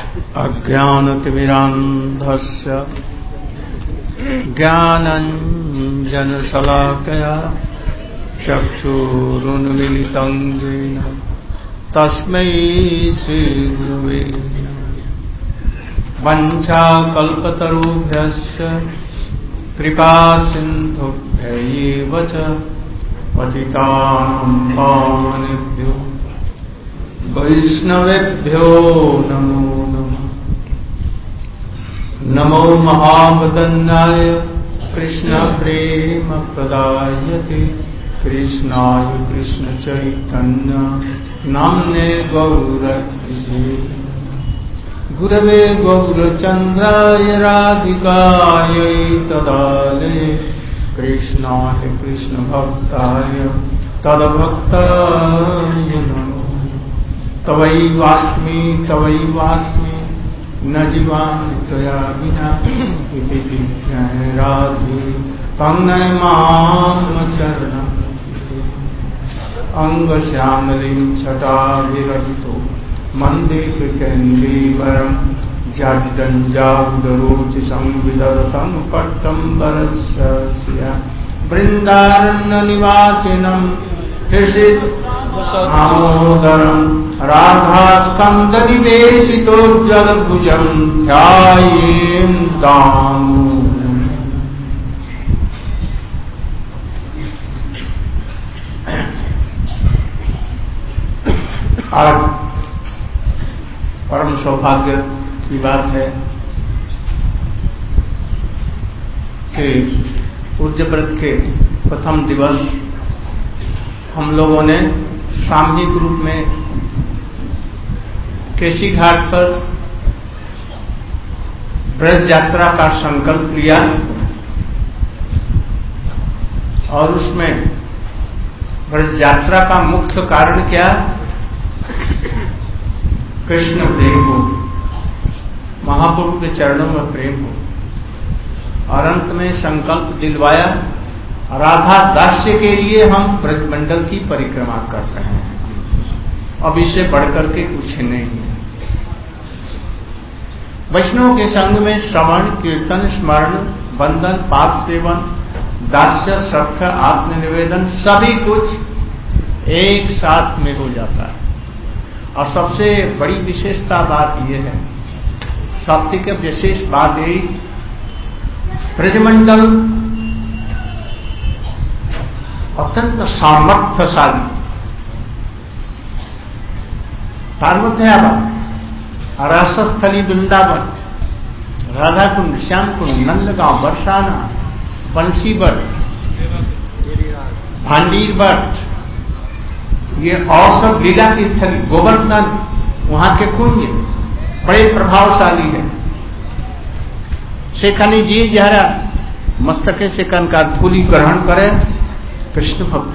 अज्ञानतिमिरान्धस्य ज्ञानाञ्जनशलाकया चक्षुरुन्मीलितं येन तस्मै श्रीगुरवे वञ्चाकल्पतरुभ्यश्च कृपासिन्धुभ्यैव च पतितानां पावनेभ्यो वैष्णवेभ्यो नमो नमः। नमो महावदन्याय कृष्णप्रेमप्रदायते कृष्णाय कृष्णचैतन्य नाम्ने गौरहृषे गुरवे गौरचन्द्राय राधिकायै तदालये कृष्णाय कृष्णभक्ताय तद्भक्ताय नमो। तवैवास्मि न जीवामि त्वया विना इति विज्ञाय राधे तन्नय मां शरणं अंगश्यामलिं छटाभिरहितो वन्दे कृतेन्दीवरं जड्डञ्जाबुदरोचिषं विदधतं पट्टम्बरस्य वृन्दारण्यनिवासिनं हृषिदामोदरं राधास्कन्दनिवेशितोज्ज्वलभुजं ध्यायेन् दामोदरम्। आज परम सौभाग्य की बात है कि पूज्य व्रत के प्रथम दिवस हम लोगों ने सामूहिक रूप में केसी घाट पर व्रत यात्रा का संकल्प लिया और उसमें व्रत यात्रा का मुख्य कारण क्या? कृष्ण प्रेम हो, महाप्रभु के चरणों में प्रेम हो। और अंत में संकल्प दिलवाया राधा दास्य के लिए हम ब्रजमंडल की परिक्रमा कर रहे हैं। अब इससे बढ़कर के कुछ नहीं है। वैष्णव के संग में श्रवण कीर्तन स्मरण बंधन पाद सेवन दास्य सख्य आत्मनिवेदन सभी कुछ एक साथ में हो जाता है। और सबसे बड़ी विशेषता बात यह है, सबसे की विशेष बात यही, ब्रजमंडल अत्यंत सामर्थ्यशाली पार्वत्य रासस्थली वृंदावन राधा कुंड श्याम कुंड नंदगांव बरसाना बंसी बट भांडीर बट ये और सब लीला की स्थली गोवर्धन वहां के कुंज बड़े प्रभावशाली है। शेखनी जी जरा मस्तके से का धूलि ग्रहण करे कृष्ण भक्त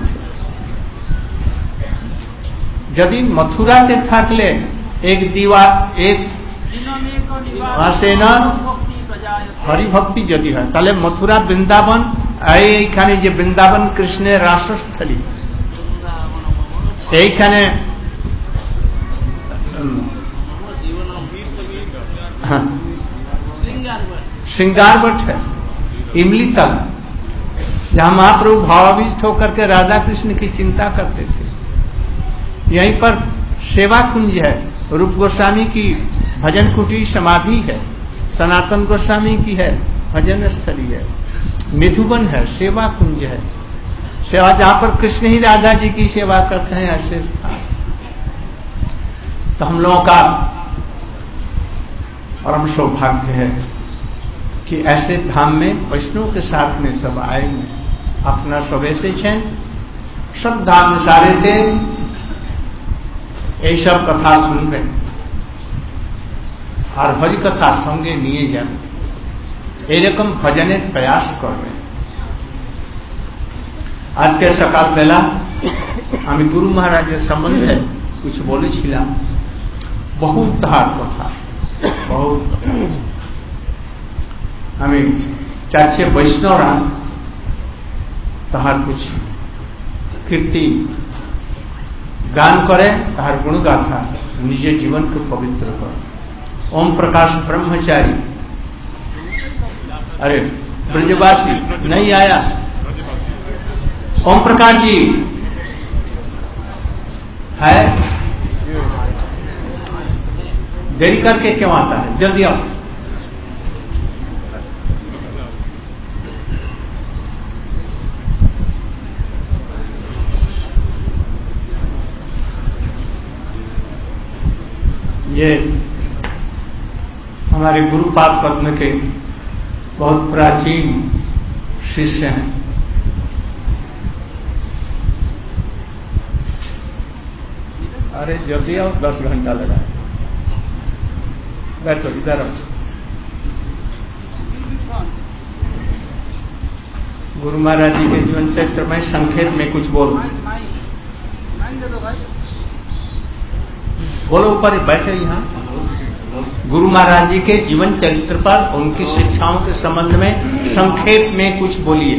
यदि मथुरा के थाकले एक दीवार एक आसेना हरि भक्ति यदि है ताले मथुरा वृंदावन এইখানে যে বৃন্দাবন কৃষ্ণের রাসস্থলী এইখানে श्रृंगार वट है इमली तल जहां महाप्रभु भावाविष्ट होकर के राधा कृष्ण की चिंता करते थे। यहीं पर सेवा कुंज है, रूप गोस्वामी की भजन कुटी समाधि है, सनातन गोस्वामी की है भजन स्थली है, मिथुवन है, सेवा कुंज है, सेवा जहां पर कृष्ण ही राधा जी की सेवा करते हैं ऐसे स्थान। तो हम लोगों का परम सौभाग्य है कि ऐसे धाम में वैष्णव के साथ में सब आएंगे। अपना स्वैसे छें सब धाम सारे थे এই সব কথা শুনবেন আর হরি কথা সঙ্গে নিয়ে যাবেন, এইরকম ভজনের প্রয়াস করবেন। আজকে সকালবেলা আমি গুরু মহারাজের সম্বন্ধে কিছু বলেছিলাম, বহুত তাহার কথা বহুত কথা। আমি চাচ্ছি বৈষ্ণবরা তাহার कुछ कीर्ति गान करे, ताहार गुणगाथा निजे जीवन को पवित्र कर। ओम प्रकाश ब्रह्मचारी, अरे ब्रजवासी नहीं आया। ओम प्रकाश जी है, देरी करके क्यों आता है? जल्दी आओ। ये हमारे गुरुपाद पद्म के बहुत प्राचीन शिष्य हैं। अरे जल्दी आओ, 10 घंटा लगा। बैठो इधर आओ। गुरु महाराज जी के जीवन चरित्र में संक्षेप में कुछ बोलो। बोलो, ऊपर बैठे यहाँ। गुरु महाराज जी के जीवन चरित्र पर, उनकी शिक्षाओं के संबंध में संक्षेप में कुछ बोलिए।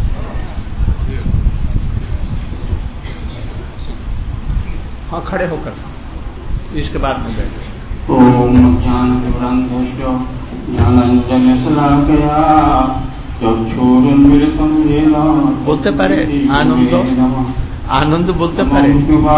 हाँ, खड़े होकर, इसके बाद में बैठे। ओम ज्ञानतिमिरान्धस्य ज्ञानाञ्जनशलाकया चक्षुरुन्मीलितं येन बोलते पारे, आनंद बोलते पारे।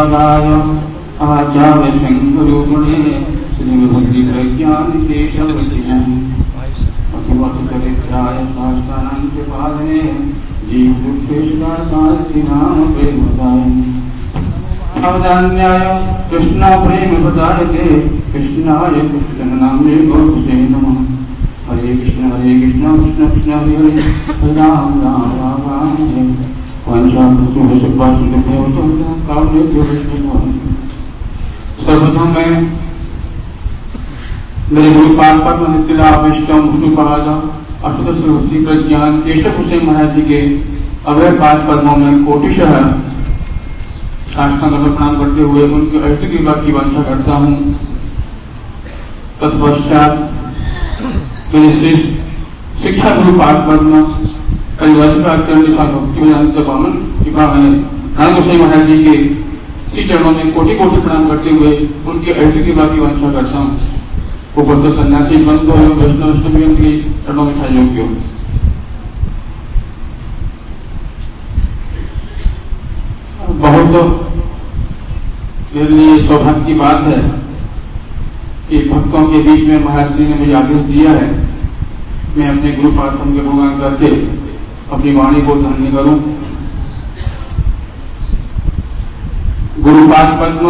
आचार्य शंकरूपिणे श्रीविभक्तिप्रज्ञानिकेशवतिने अतिवक्तचरित्राय शास्त्राणान्त्यपादने जीवदुःखेश्वरसारथिनाम प्रेमदायिने अवदान्याय कृष्णा प्रेम प्रदायते कृष्णाय कृष्णनाम्ने गौरसे नमः। हरे कृष्ण कृष्ण कृष्ण हरे हरे राम राम राम राम हरे। सर्वप्रथम मैं मेरे गुरुपाद पद्म नित्यलाभिष्टम विष्णुपाद अष्टदश भक्ति प्रज्ञान केशव हुसैन महाराज जी के अभय पाद पद्मों में कोटिशः साष्टांग प्रणाम करते हुए उनके अष्ट कृपा की वांछा करता हूँ। तत्पश्चात मेरे श्रेष्ठ शिक्षा गुरुपाद पद्म भक्ति वेदांत बामन कृपा में राम गोसाई महाराज जी के श्री चरणों में कोटि कोटि प्रणाम करते हुए उनके अष्ट कृपा की वांछा करता हूँ। उपस्थित सन्यासी बंधु एवं वैष्णव के चरणों में सहयोग्य हो। बहुत मेरे लिए सौभाग्य की बात है कि भक्तों के बीच में महाराज ने मुझे आदेश दिया है मैं अपने गुरु पाठम के गुणगान करके अपनी वाणी को धन्य करूं। गुरुपाद पद्म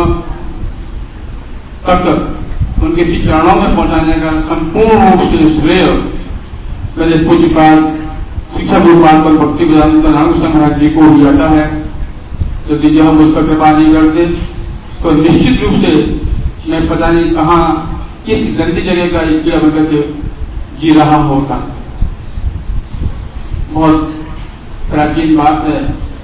तक उनके श्री चरणों में पहुंचाने का संपूर्ण रूप से श्रेय मेरे पूज्यपाद शिक्षा गुरुपाद पर भक्ति वेदांत राम गोसाई महाराज जी को ही जाता है। यदि जो हम उस पर कृपा नहीं करते तो निश्चित रूप से मैं पता नहीं कहां किस गंदी जगह का कीड़ा बनकर जी रहा होता। बहुत प्राचीन बात है।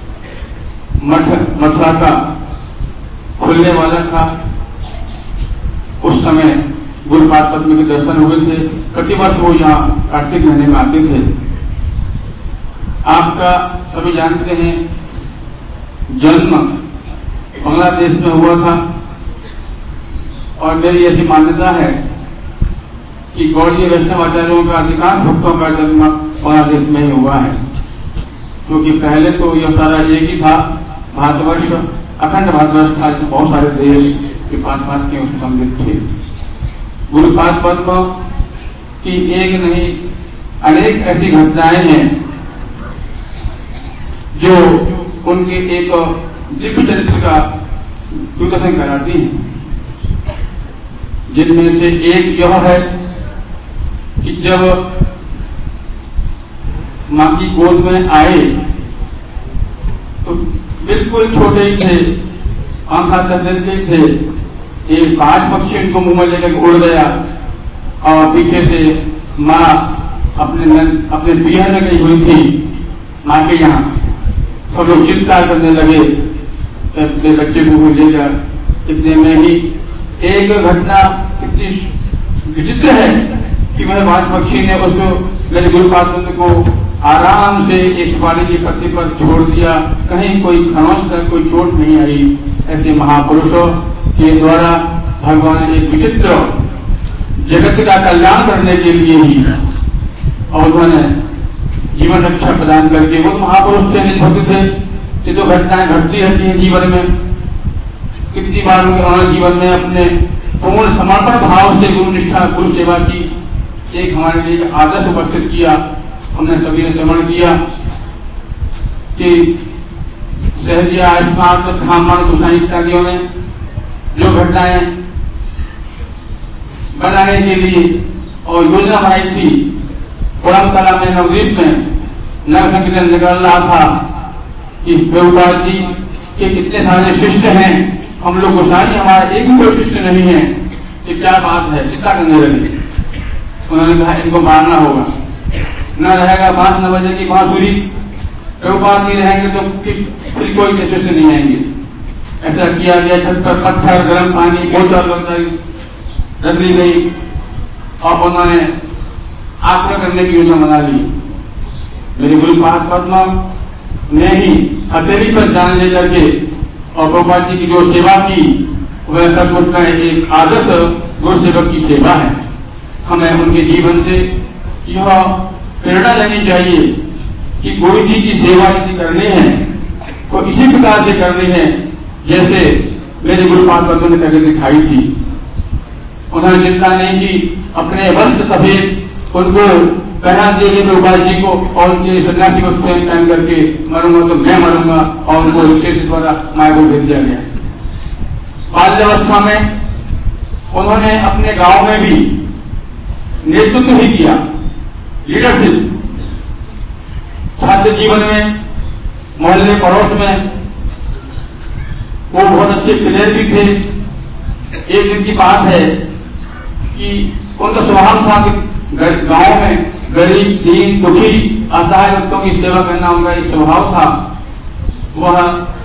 मथुरा का खुलने वाला था। उस समय गुरुपाद पद्म के दर्शन हुए थे। प्रतिवर्ष वो यहाँ कार्तिक महीने में आते थे। आपका सभी जानते हैं जन्म बांग्लादेश में हुआ था और मेरी ऐसी मान्यता है कि गौड़ीय वैष्णव आचार्यों का अधिकांश भक्तों का जन्म बांग्लादेश में ही हुआ है, क्योंकि पहले तो यह सारा एक ही था भारतवर्ष, अखंड भारतवर्ष था। बहुत सारे देश के पास के उस सम्मिलित थे। गुरुपाद पद्म की एक नहीं अनेक ऐसी घटनाएं हैं जो उनके एक दिव्य चरित्र का दूरदर्शन कराती हैं, जिनमें से एक यह है कि जब मां की गोद में आए तो बिल्कुल छोटे ही थे, 5-7 दिन के थे। एक बाज पक्षी उनको मुंह में लेकर उड़ गया और पीछे से मां अपने बिहार में गई हुई थी मां के यहाँ। सब लोग चिंता करने लगे अपने बच्चे को लेकर। इतने में ही एक घटना इतनी विचित्र है कि वह बाज पक्षी ने उसको मेरे गुरुपाद को आराम से एक सुपारी की पत्ती पर छोड़ दिया। कहीं कोई खरोंच तक कोई चोट नहीं आई। ऐसे महापुरुषों के द्वारा भगवान एक विचित्र जगत का कल्याण करने के लिए ही, और उन्होंने जीवन रक्षा प्रदान करके वो महापुरुष से निभक्त थे। ये तो घटनाएं घटती रहती हैं जीवन में। कितनी बार उन्होंने जीवन में अपने पूर्ण समर्पण भाव से गुरु निष्ठा गुरु सेवा की एक हमारे लिए आदर्श उपस्थित किया। हमने सभी ने श्रवण किया कि सहजिया स्मार्ट ब्राह्मण गोसाई इत्यादियों ने जो घटनाएं बनाने के लिए और योजना बनाई थी, पुरमकला में नवद्वीप में नगर संकीर्तन निकल रहा था कि प्रभुपाद जी के कितने सारे शिष्य हैं, हम लोग गोसाई हमारा एक भी कोई शिष्य नहीं है, ये क्या बात है, चिंता करने लगे। उन्होंने कहा इनको मारना होगा, न रहेगा 5-9 बजे की बांसुरी, प्रभुपाद नहीं रहेंगे तो फिर कोई के शिष्य नहीं आएंगे। ऐसा किया गया, छत पर पत्थर, गर्म पानी, बोतल रख दी गई और उन्होंने आक्रमण करने की योजना बना ली। मेरे गुरु पाद पद्मा ने ही हथेली पर जान लेकर के और प्रभुपाद जी की जो सेवा की वह सचमुच में एक आदर्श गुरु सेवक की सेवा है। हमें उनके जीवन से यह प्रेरणा लेनी चाहिए कि गुरु जी की सेवा यदि करनी है तो इसी प्रकार से करनी है जैसे मेरे गुरु पाद पद्मा ने करके दिखाई थी। उन्होंने चिंता नहीं की, अपने वस्त्र सफेद उनको पहना दिए गए प्रभुपाद जी को और उनके सन्यासी वस्त्र पहन करके मरूंगा तो मैं मरूंगा और उनको विशेष द्वारा माया को भेज दिया गया। बाल्यावस्था में उन्होंने अपने गांव में भी नेतृत्व ही किया, लीडरशिप। छात्र जीवन में, मोहल्ले पड़ोस में वो बहुत अच्छे प्लेयर भी थे। एक दिन की बात है कि उनका स्वभाव था कि गांव में गरीब, दीन, दुखी, असहाय व्यक्तियों की सेवा करना उनका एक स्वभाव था। वह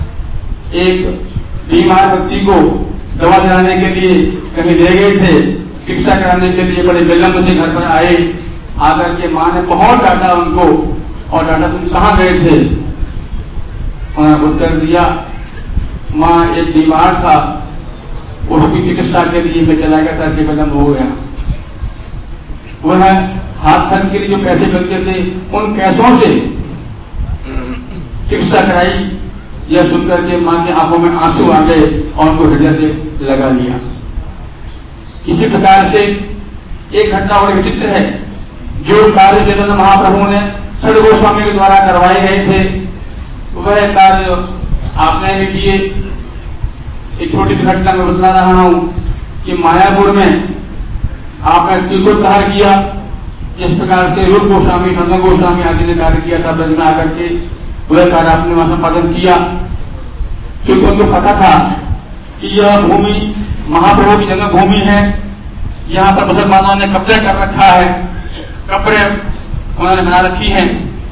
एक बीमार व्यक्ति को दवा दिलाने के लिए कहीं ले गए थे, शिक्षा कराने के लिए बड़े विलंब से घर पर आए। आकर के मां ने बहुत डांटा उनको और डांटा तुम कहां गए थे? उन्होंने उत्तर दिया, मां एक बीमार था, उसकी चिकित्सा के लिए मैं चला गया था, इसलिए विलंब हो गया। वह हाथ खर्च के लिए जो पैसे मिलते थे उन पैसों से चिकित्सा कराई। यह सुनकर के मां की आंखों में आंसू आ गए और उनको हृदय से लगा लिया। इसी प्रकार से एक घटना बड़ी विचित्र है, जो कार्य चैतन्य महाप्रभु ने छठ गोस्वामी के द्वारा करवाए गए थे वह कार्य आपने भी किए। एक छोटी सी घटना में बतला रहा हूं कि मायापुर में आपने तीर्थोद्धार किया। जिस प्रकार से रूप गोस्वामी, नंदन गोस्वामी आदि ने कार्य किया था, ब्रज में आकर के वह कार्य आपने वहां संपादन किया। क्योंकि उनको पता था कि यह भूमि महाप्रभु की जन्मभूमि है, यहाँ पर मुसलमानों ने कब्जा कर रखा है, कब्रें उन्होंने बना रखी हैं।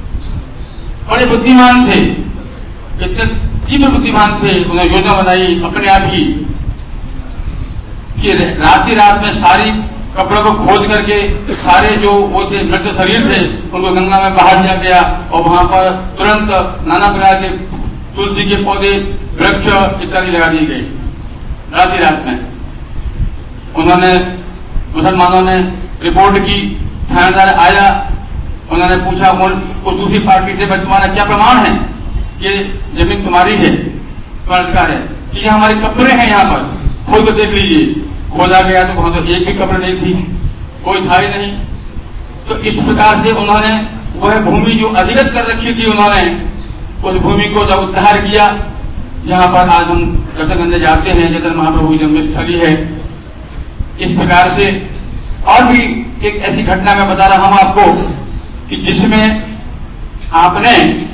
बड़े बुद्धिमान थे, इतने तीव्र बुद्धिमान थे, उन्होंने योजना बनाई अपने आप ही कि रात में सारी कपड़ों को खोज करके सारे जो वो थे मृत शरीर थे उनको गंगा में बहा दिया गया और वहां पर तुरंत नाना प्रकार के तुलसी के पौधे, वृक्ष इत्यादि लगा दिए गए। रात में उन्होंने, मुसलमानों ने रिपोर्ट की, थानेदार आया, उन्होंने पूछा उस दूसरी पार्टी से, तुम्हारा क्या प्रमाण है कि जमीन तुम्हारी है, तुम्हारा अधिकार है? कि यह हमारी कब्रें हैं, यहाँ पर खोद कर देख लीजिए। खोदा गया तो वहां तो एक भी कब्र नहीं थी, कोई था ही नहीं। तो इस प्रकार से उन्होंने वह भूमि जो अधिगत कर रखी थी, उन्होंने उस भूमि को जब उद्धार किया, जहां पर आज हम दर्शन करने जाते हैं, चैतन्य महाप्रभु की जन्मस्थली है। इस प्रकार से और भी एक ऐसी घटना मैं बता रहा हूं आपको कि जिसमें आपने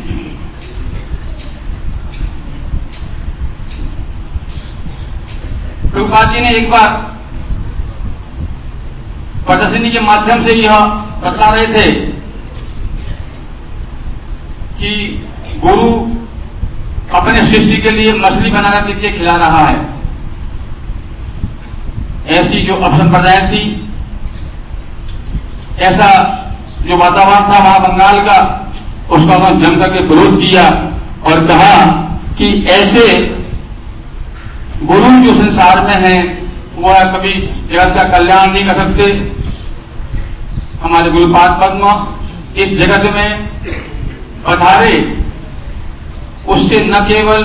प्रभुपाद जी ने एक बार प्रदर्शनी के माध्यम से यह बता रहे थे कि गुरु अपने शिष्य के लिए मछली बना के खिला रहा है। ऐसी जो अपसंप्रदाय थी, ऐसा जो वातावरण था वहां बंगाल का, उसका उन्होंने जम करके विरोध किया और कहा कि ऐसे गुरु जो संसार में हैं वह कभी जगत का कल्याण नहीं कर सकते। हमारे गुरुपाद पद्म इस जगत में पधारे, उससे न केवल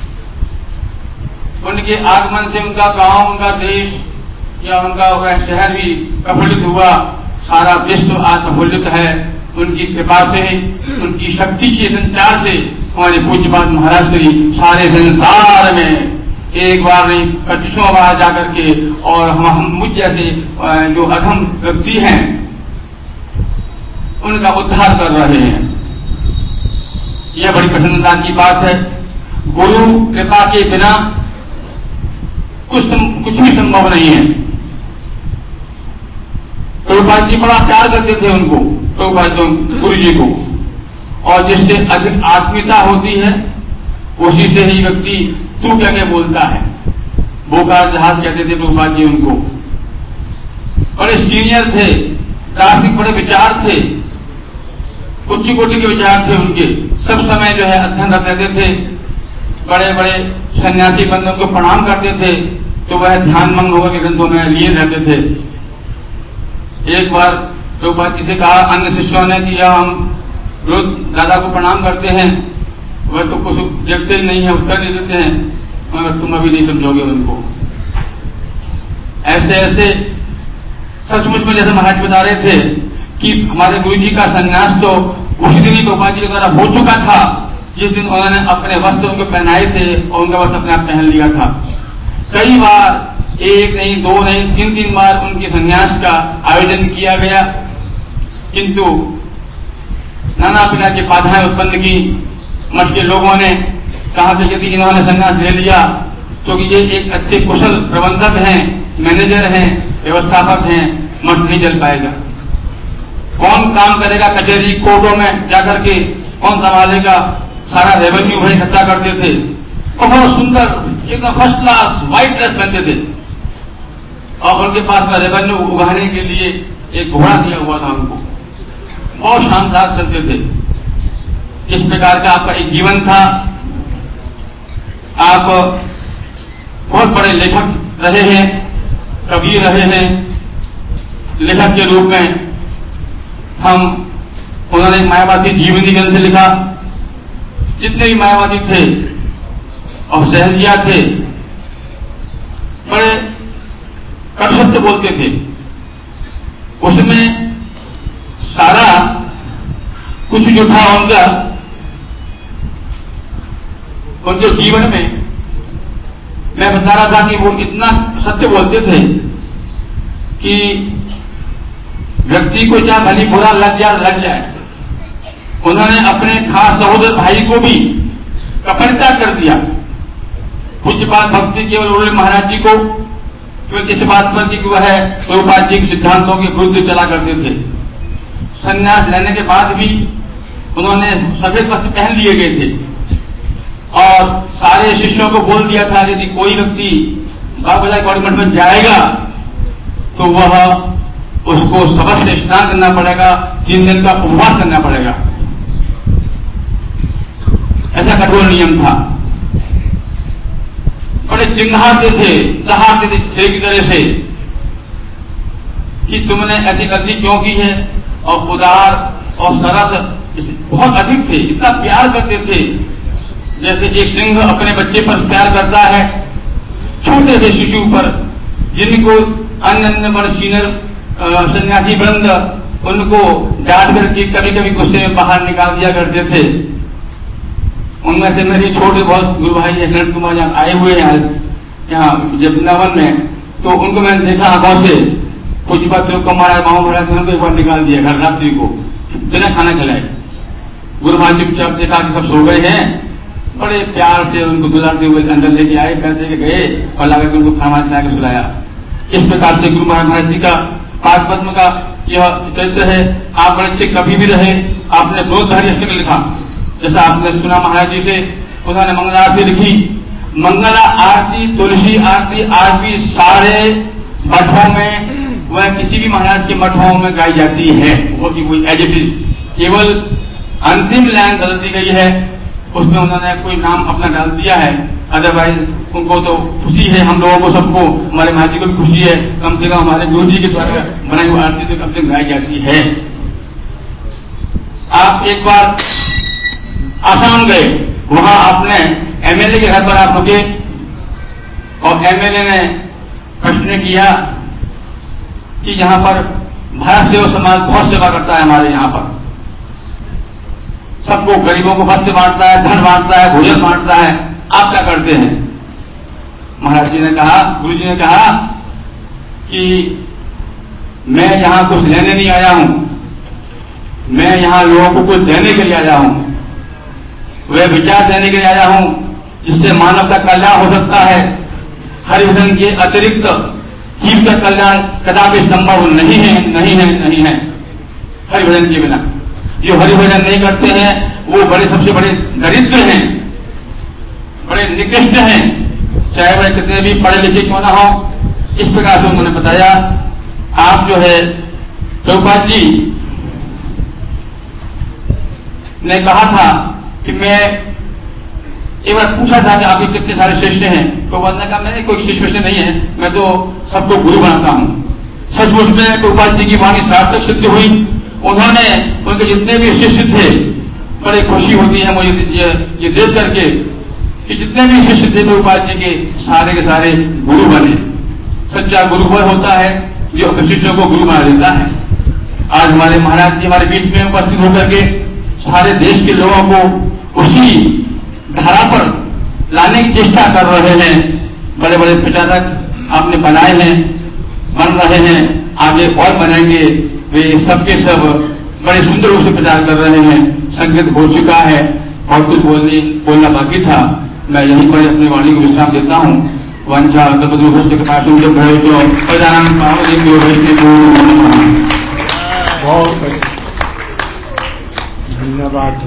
उनके आगमन से उनका गांव, उनका देश या उनका वह शहर भी प्रफुल्लित हुआ, सारा विश्व आज प्रफुल्लित है उनकी कृपा से, उनकी शक्ति के संचार से। हमारे पूज्यपाद महाराज श्री सारे संसार में एक बार नहीं 25 बार जाकर के और हम मुझ जैसे जो अधम व्यक्ति हैं उनका उद्धार कर रहे हैं। यह बड़ी प्रसन्नता की बात है। गुरु कृपा के बिना कुछ भी संभव नहीं है। प्रभुपाद जी बड़ा प्यार करते थे उनको, प्रभुपाद गुरु जी को, और जिससे अधिक आत्मीयता होती है उसी से ही व्यक्ति तू क्या क्या बोलता है। बोकार जहाज कहते थे प्रभुपाद जी उनको। बड़े सीनियर थे, दार्शनिक बड़े विचार थे, उच्च कोटि के विचार थे उनके। सब समय जो है अध्ययन रहते थे। बड़े बड़े सन्यासी बंधुओं को प्रणाम करते थे तो वह ध्यानमग्न होकर के ग्रंथों में लिए रहते थे। एक बार प्रभुपाद जी से कहा अन्य शिष्यों ने कि हम रोज दादा को प्रणाम करते हैं, वह तो कुछ देखते ही नहीं है, उत्तर नहीं देते हैं, मगर तुम अभी नहीं समझोगे उनको। ऐसे ऐसे सचमुच में जैसे महाराज बता रहे थे कि हमारे गुरु जी का संन्यास तो उसी दिन ही प्रभुपाद जी के द्वारा हो चुका था जिस दिन उन्होंने अपने वस्त्र उनको पहनाए थे और उनका वस्त्र अपने आप पहन लिया था। कई बार, एक नहीं, दो नहीं, 3 बार उनके संन्यास का आयोजन किया गया, किंतु नाना प्रकार की बाधाएं उत्पन्न की। मठ के लोगों ने कहा कि यदि इन्होंने संन्यास ले लिया तो ये एक अच्छे कुशल प्रबंधक हैं, मैनेजर हैं, व्यवस्थापक हैं, मठ नहीं चल पाएगा। कौन काम करेगा कचहरी कोर्टों में जाकर के, कौन संभालेगा? सारा रेवेन्यू भाई इकट्ठा करते थे और बहुत सुंदर एकदम फर्स्ट क्लास व्हाइट ड्रेस पहनते थे और उनके पास में रेवेन्यू उगाने के लिए एक घोड़ा दिया हुआ था उनको। बहुत शानदार चलते थे। इस प्रकार का आपका एक जीवन था। आप बहुत बड़े लेखक रहे हैं, कवि रहे हैं। लेखक के रूप में उन्होंने एक मायावादी जीवनी ग्रंथ लिखा। जितने भी मायावादी थे और सहजिया थे बड़े कटुशब्द बोलते थे। उसमें सारा कुछ जो था उनके जीवन में मैं बता रहा था कि वो इतना सत्य बोलते थे कि व्यक्ति को चाहे भली बुरा लग जाए। उन्होंने अपने खास सहोदर भाई को भी कपटता कर दिया। पूज्यपाद भक्ति केवल उन्होंने महाराज जी को केवल इस बात पर कि वह प्रभुपाद जी के सिद्धांतों के विरुद्ध चला करते थे। संन्यास लेने के बाद भी उन्होंने सफेद वस्त्र पहन लिए गए थे और सारे शिष्यों को बोल दिया था यदि कोई व्यक्ति बाबा गौड़ी मठ में जाएगा तो वह उसको सबक से स्नान करना पड़ेगा, 3 दिन का उपवास करना पड़ेगा। ऐसा कठोर नियम था। बड़े चिंगारते थे, दहाड़ते थे शेर की तरह से कि तुमने ऐसी गलती क्यों की है। और उदार और सरस बहुत अधिक थे, इतना प्यार करते थे जैसे एक सिंह अपने बच्चे पर प्यार करता है। छोटे से शिशु पर जिनको अन्य बड़े सीनियर सन्यासी वृंद उनको डांट करके कभी कभी गुस्से में बाहर निकाल दिया करते थे। उनमें से मेरे छोटे बहुत गुरु भाई नरेंद्र कुमार जहां आए हुए हैं यहाँ वृंदावन में, तो उनको मैंने देखा आंखों से। पूज्यपाद कुमार मामा महाराज ने उनको एक बार निकाल दिया घर रात्रि को बिना खाना खिलाए। गुरु भाई चुपचाप देखा कि सब सो गए हैं, बड़े प्यार से उनको दुलारते हुए अंदर लेके आए, पैर दे के गए और लाकर के उनको खाना खिला के सुलाया। इस प्रकार से गुरु महाराज जी का पाद पद्म का यह चरित्र है। आप बड़े अच्छे कभी भी रहे। आपने ब्रोधधारी अष्टक लिखा, जैसा आपने सुना महाराज जी से। उन्होंने मंगला आरती लिखी। मंगला आरती, तुलसी आरती आज भी सारे मठों में, वह किसी भी महाराज के मठों में गाई जाती है। वो की कोई एज इट इज, केवल अंतिम लाइन बदल दी गई है, उसमें उन्होंने कोई नाम अपना डाल दिया है, अदरवाइज उनको तो खुशी है, हम लोगों को सबको, हमारे महाराज जी को भी खुशी है, कम से कम हमारे गुरु जी के द्वारा बनाई हुई आरती तो कम से कम गाई जाती है। आप एक बार आसाम गए, वहां आपने एमएलए के घर पर आप रुके और एमएलए ने प्रश्न किया कि यहां पर भारत सेवा समाज बहुत सेवा करता है, हमारे यहां पर सबको, गरीबों को वस्त्र बांटता है, धन बांटता है, भोजन बांटता है, आप क्या करते हैं? महाराज जी ने कहा, गुरु जी ने कहा कि मैं यहां कुछ लेने नहीं आया हूं, मैं यहां लोगों को कुछ देने के लिए आया हूं, वह विचार देने के लिए आया हूं जिससे मानव का कल्याण हो सकता है। हरिभजन के अतिरिक्त जीव का कल्याण कदापि संभव नहीं है, नहीं है, नहीं है हरिभजन के बिना। जो हरिभजन नहीं करते हैं वो बड़े, सबसे बड़े दरिद्र हैं, बड़े निकृष्ट हैं, चाहे वह कितने भी पढ़े लिखे क्यों ना हो। इस प्रकार से उन्होंने बताया। आप जो है प्रभुपाद जी ने कहा था कि मैं एक बार पूछा था कि आपके कितने सारे शिष्य हैं, तो उन्होंने कहा मैंने कोई शिष्य नहीं है, मैं तो सबको गुरु बनाता हूं। सचमुच में प्रभुपाद जी की वाणी सार्थक सिद्ध हुई। उन्होंने, उनके जितने भी शिष्य थे, बड़ी खुशी होती है मुझे ये देख करके कि जितने भी शिष्य थे प्रभुपाद जी के सारे गुरु बने। सच्चा गुरु वह होता है जो अपने शिष्यों को गुरु बना देता है। आज हमारे महाराज जी हमारे बीच में उपस्थित होकर के सारे देश के लोगों को उसी धारा पर लाने की चेष्टा कर रहे हैं। बड़े बड़े प्रचारक आपने बनाए हैं, बन रहे हैं, आगे और बनेंगे। वे सबके सब बड़े सुंदर रूप से प्रचार कर रहे हैं। संगीत हो चुका है और कुछ बोलना बाकी था। मैं यहीं पर अपनी वाणी को विश्राम देता हूं। वंशा बहुत धन्यवाद।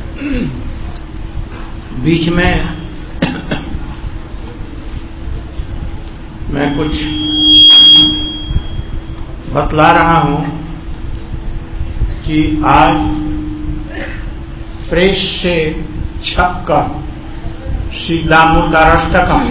बीच में मैं कुछ बतला रहा हूं कि आज प्रेस से छपकर श्री दामोदराष्टकम,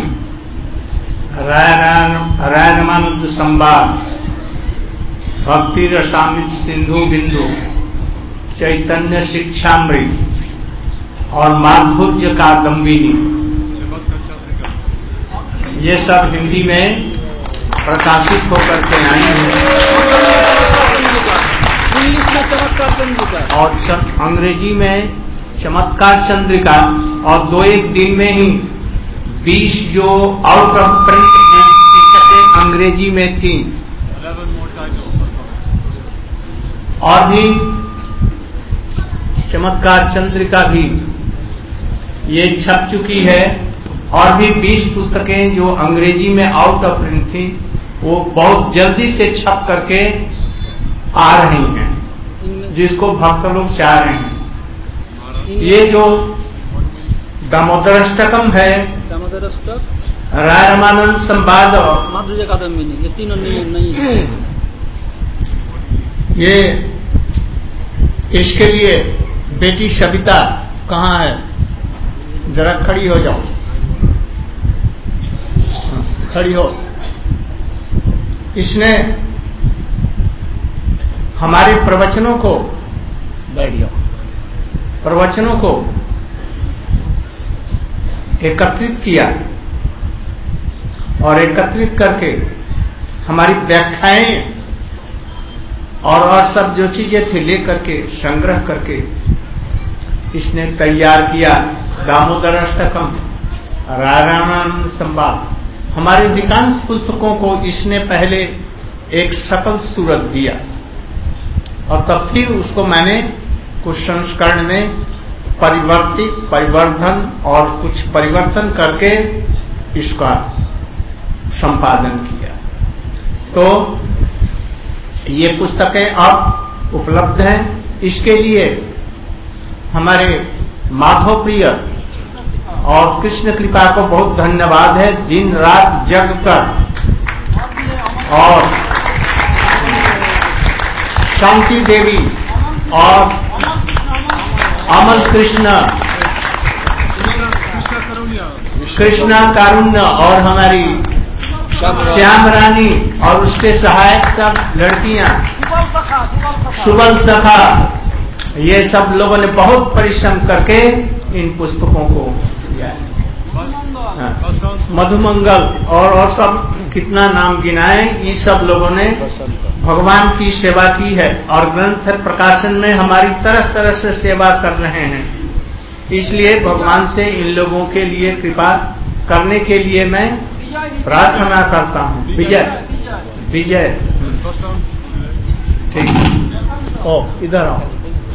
रामानुज संवाद, भक्ति रसामृत सिंधु बिंदु, चैतन्य शिक्षामृत और माधुर्य कादम्बिनी, ये सब हिंदी में प्रकाशित होकर के आई हैं और अंग्रेजी में चमत्कार चंद्रिका। और 2-1 दिन में ही 20 जो आउट ऑफ प्रिंट पुस्तकें अंग्रेजी में थी और भी चमत्कार चंद्रिका भी ये छप चुकी है। और भी 20 पुस्तकें जो अंग्रेजी में आउट ऑफ प्रिंट थी वो बहुत जल्दी से छप करके आ रही हैं, जिसको भक्त लोग चाह रहे हैं। ये जो दामोदराष्टकम है, रामानंद संवाद और माधुर्य कादम्बिनी, ये तीनों नहीं है। ये इसके लिए बेटी सविता कहाँ है? जरा खड़ी हो जाओ, खड़ी हो। इसने हमारे प्रवचनों को, बैठ जाओ, प्रवचनों को एकत्रित किया और एकत्रित करके हमारी व्याख्याएं और सब जो चीजें थी लेकर के संग्रह करके इसने तैयार किया। दामोदराष्टकम, रामानंद संवाद, हमारे अधिकांश पुस्तकों को इसने पहले एक सकल सूरत दिया और तब फिर उसको मैंने कुछ संस्करण में परिवर्धन और कुछ परिवर्तन करके इसका संपादन किया। तो ये पुस्तकें अब उपलब्ध हैं। इसके लिए हमारे माधव प्रिय और कृष्ण कृपा को बहुत धन्यवाद है। दिन रात जग कर और शांति देवी और अमल कृष्ण कृष्णा कारुण्य और हमारी श्याम रानी और उसके सहायक सब लड़कियां, सुबल सखा, ये सब लोगों ने बहुत परिश्रम करके इन पुस्तकों को किया है। मधुमंगल और सब कितना नाम गिनाए, ये सब लोगों ने भगवान की सेवा की है और ग्रंथ प्रकाशन में हमारी तरह तरह से सेवा कर रहे हैं। इसलिए भगवान से इन लोगों के लिए कृपा करने के लिए मैं प्रार्थना करता हूँ। विजय विजय ठीक, ओ इधर आओ।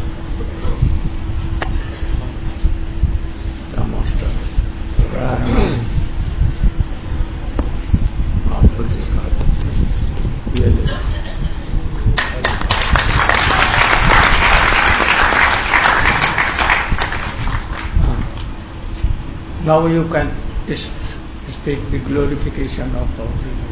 Now you can speak the glorification of our Lord.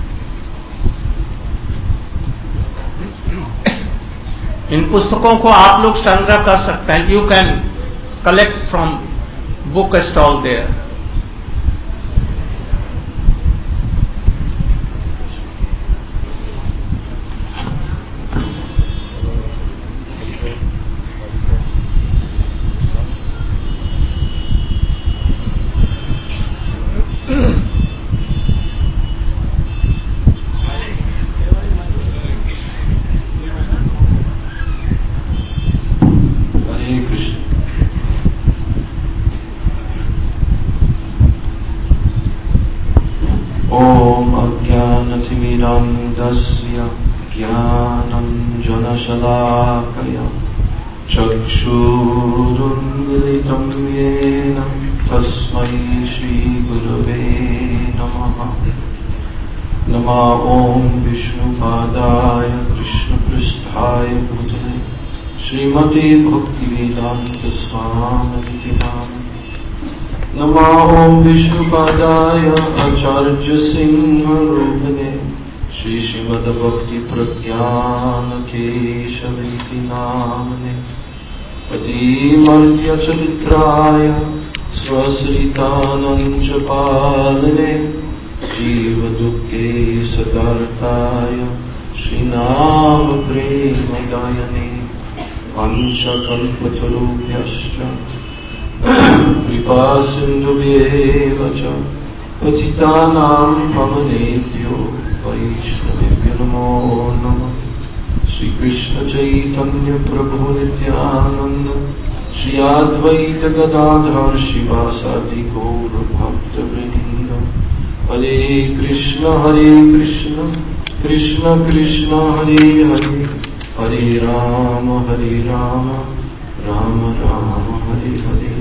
इन पुस्तकों को आप लोग संग्रह कर सकते हैं। You can collect from book stall there. ज्ञानञ्जनशलाकया चक्षुरुन्मिलितं येन तस्मै श्रीगुरवे नमः। नमः ॐ विष्णुपादाय कृष्णपृष्ठाय भूतले श्रीमते भक्तिवेदान्त स्वामिनिति नामिने। नमः ॐ विष्णुपादाय आचार्यसिंहरूपिणे श्रीमद्भक्तिप्रज्ञानकेशवेति नामने। अतीमर्त्यचरित्राय स्वश्रितानञ्चपालने जीवदुःखे सदार्ताय श्रीनामप्रेमगायने। वाञ्छकल्पतरुभ्यश्च कृपासिन्धुभ्येव च पतितानां पावनेभ्यो वैष्णवेभ्यो नमो नमः। श्रीकृष्ण चैतन्य प्रभु नित्यानंद श्री अद्वैत गदाधर शिवासादि गौर भक्तवृंद। हरे कृष्ण कृष्ण कृष्ण हरे हरे, हरे Ram Ram Ram Hare Hare.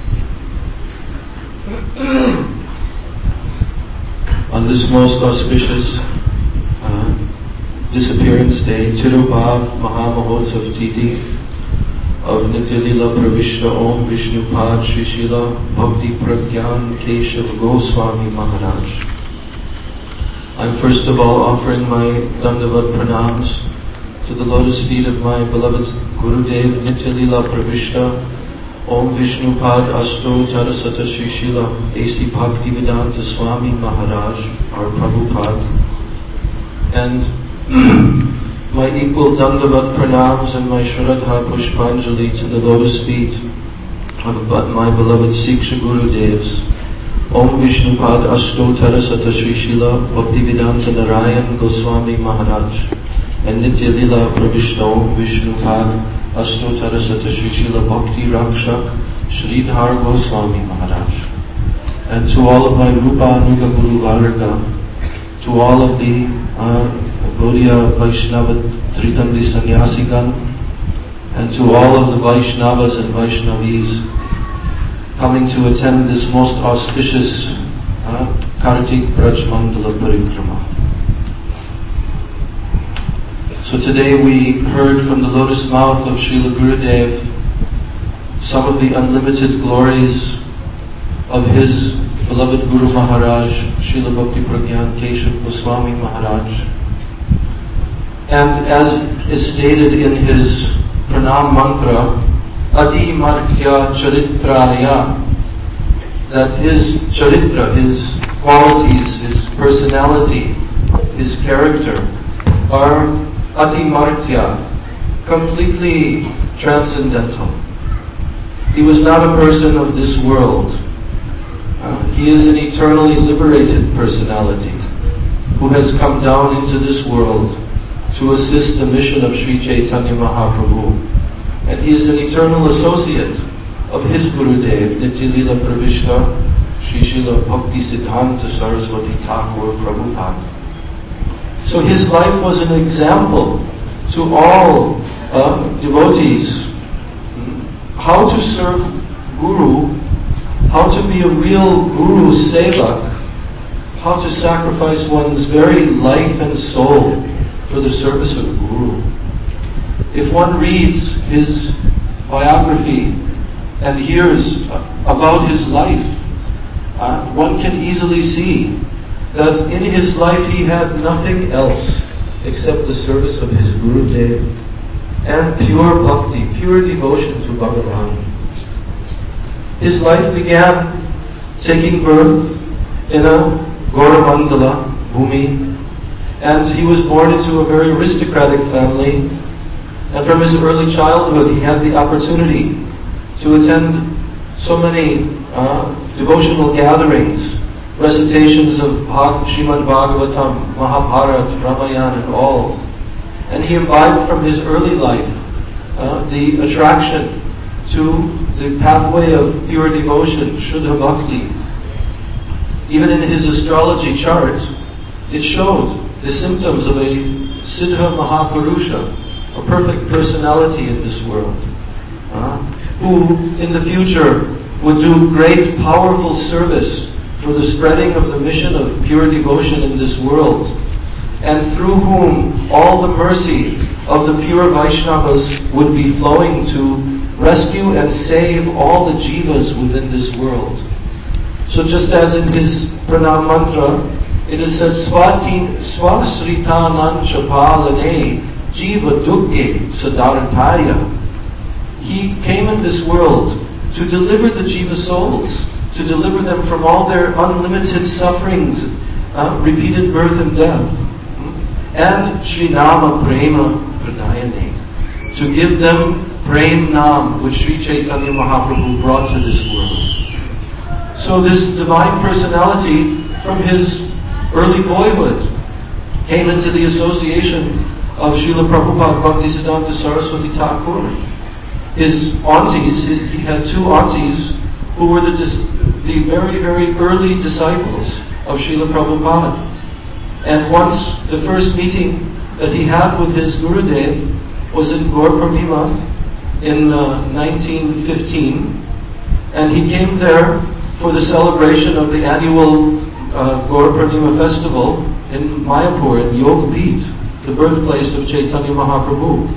On this most auspicious disappearance day, Tirubhav Mahamahotsav Tithi of Nitya Lila Pravishta Om Vishnupad Shri Srila Bhakti Pragyan Keshav Goswami Maharaj. I'm first of all offering my Dandavat Pranams to the lotus feet of my beloved Gurudev Nitya Lila Pravishta Om Vishnupad Asto Tarasata Shri Srila A.C. Bhaktivedanta Swami Maharaj, our Prabhupada, and my equal Dandavat Pranams and my Shraddha Pushpanjali to the lotus feet of my beloved Siksha Gurudevs Om Vishnupad Asto Tarasata Shri Srila Bhaktivedanta Narayan Goswami Maharaj and Nitya Lila Pravishta Om Vishnupad Asto Tarasata Shri Srila Bhakti Rakshak Sridhar Goswami Maharaj, and to all of my Rupa Anuga Guru Varga, to all of the Gaudiya Vaishnava Tridandi Sannyasigan, and to all of the Vaishnavas and Vaishnavis coming to attend this most auspicious Kartik Braj Mandala Parikrama. So today we heard from the lotus mouth of Srila Gurudev some of the unlimited glories of his beloved Guru Maharaj, Srila Bhakti Pragyan Keshav Goswami Maharaj. And as is stated in his pranam mantra, Adi Martya Charitraya, that his charitra, his qualities, his personality, his character are atimartya, completely transcendental. He was not a person of this world. He is an eternally liberated personality who has come down into this world to assist the mission of Sri Chaitanya Mahaprabhu. And he is an eternal associate of his Gurudev, Nitya-lila Pravishta, Sri Srila Bhakti Siddhanta Saraswati Thakur Prabhupada. So his life was an example to all devotees how to serve Guru, how to be a real Guru Sevak, how to sacrifice one's very life and soul for the service of Guru. If one reads his biography and hears about his life, one can easily see that in his life he had nothing else except the service of his Gurudev and pure bhakti, pure devotion to Bhagavan. His life began taking birth in a Gauravandala Bhumi, and he was born into a very aristocratic family. And from his early childhood, he had the opportunity to attend so many devotional gatherings, recitations of Srimad Bhagavatam, Mahabharata, Ramayana, and all. And he imbibed from his early life the attraction to the pathway of pure devotion, Shuddha Bhakti. Even in his astrology chart, it showed the symptoms of a Siddha Mahapurusha, a perfect personality in this world, who in the future would do great powerful service for the spreading of the mission of pure devotion in this world, and through whom all the mercy of the pure Vaishnavas would be flowing to rescue and save all the jivas within this world. So just as in his pranam mantra, it is said, Swasritanam chapalane jiva dukke sadartaya. He came in this world to deliver the jiva souls, to deliver them from all their unlimited sufferings, repeated birth and death. And Sri Nama Prema Pradayane, to give them Prem Nam, which Sri Chaitanya Mahaprabhu brought to this world. So this divine personality, from his early boyhood, came into the association of Srila Prabhupada Bhaktisiddhanta Saraswati Thakur. His aunties, he had two aunties who were the very, very early disciples of Srila Prabhupada. And once, the first meeting that he had with his Gurudev was in Gaur Purnima in 1915, and he came there for the celebration of the annual Gaur Purnima festival in Mayapur, in Yogapeeth, the birthplace of Chaitanya Mahaprabhu.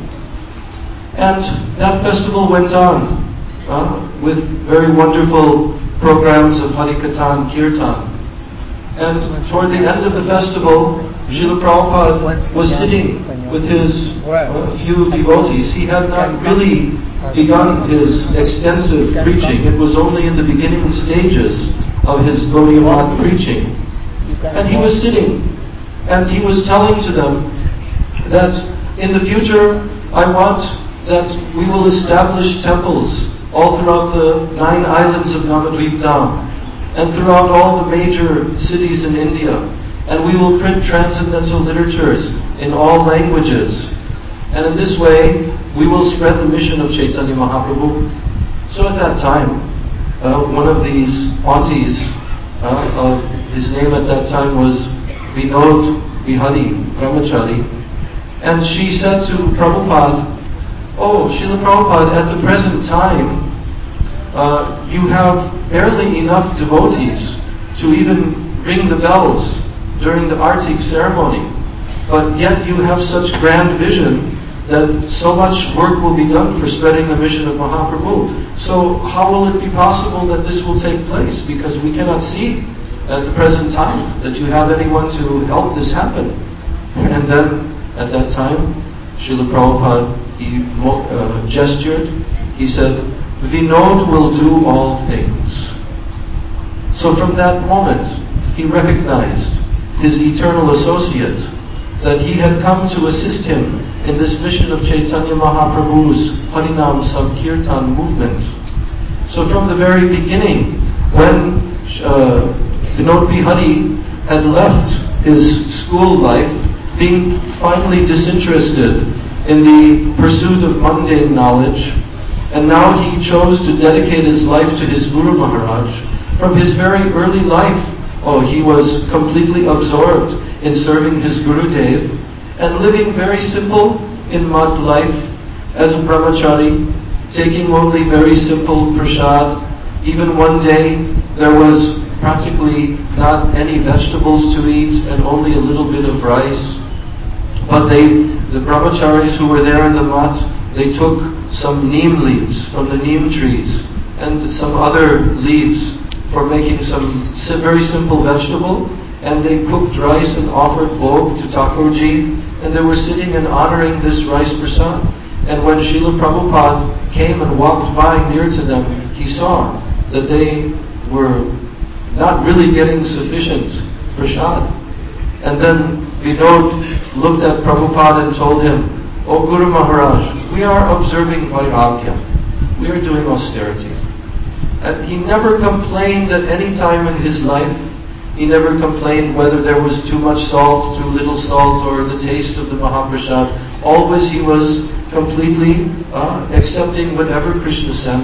And that festival went on with very wonderful programs of Harikatha and Kirtan. And toward the end of the festival, Srila Prabhupada was sitting with his few devotees. He had not really begun his extensive preaching. It was only in the beginning stages of his Gaudiya Math preaching. And he was sitting, and he was telling to them that in the future, I want that we will establish temples all throughout the 9 islands of Namadvip Dham, and throughout all the major cities in India. And we will print transcendental literatures in all languages. And in this way, we will spread the mission of Chaitanya Mahaprabhu. So at that time, one of these aunties, his name at that time was Vinod Bihari Brahmachari, and she said to Prabhupada, "Oh, Srila Prabhupada, at the present time, you have barely enough devotees to even ring the bells during the Artik ceremony, but yet you have such grand vision that so much work will be done for spreading the mission of Mahaprabhu. So how will it be possible that this will take place? Because we cannot see at the present time that you have anyone to help this happen." And then at that time, Srila Prabhupada, he gestured, he said, "Vinod will do all things." So from that moment, he recognized his eternal associate, that he had come to assist him in this mission of Chaitanya Mahaprabhu's Harinam Sankirtan movement. So from the very beginning, when Vinod Bihari had left his school life, being finally disinterested in the pursuit of mundane knowledge, and now he chose to dedicate his life to his Guru Maharaj. From his very early life, he was completely absorbed in serving his Gurudev and living very simple in mud life as a brahmachari, taking only very simple prasad. Even one day there was practically not any vegetables to eat and only a little bit of rice. But the brahmacharis who were there in the mud, they took some neem leaves from the neem trees and some other leaves for making some very simple vegetable, and they cooked rice and offered bhog to Thakurji, and they were sitting and honoring this rice prasad. And when Srila Prabhupada came and walked by near to them, he saw that they were not really getting sufficient prasad. And then Vinod looked at Prabhupada and told him, "O Guru Maharaj, we are observing Vairagya. We are doing austerity." And he never complained at any time in his life. He never complained whether there was too much salt, too little salt, or the taste of the Mahaprasad. Always he was completely accepting whatever Krishna sent.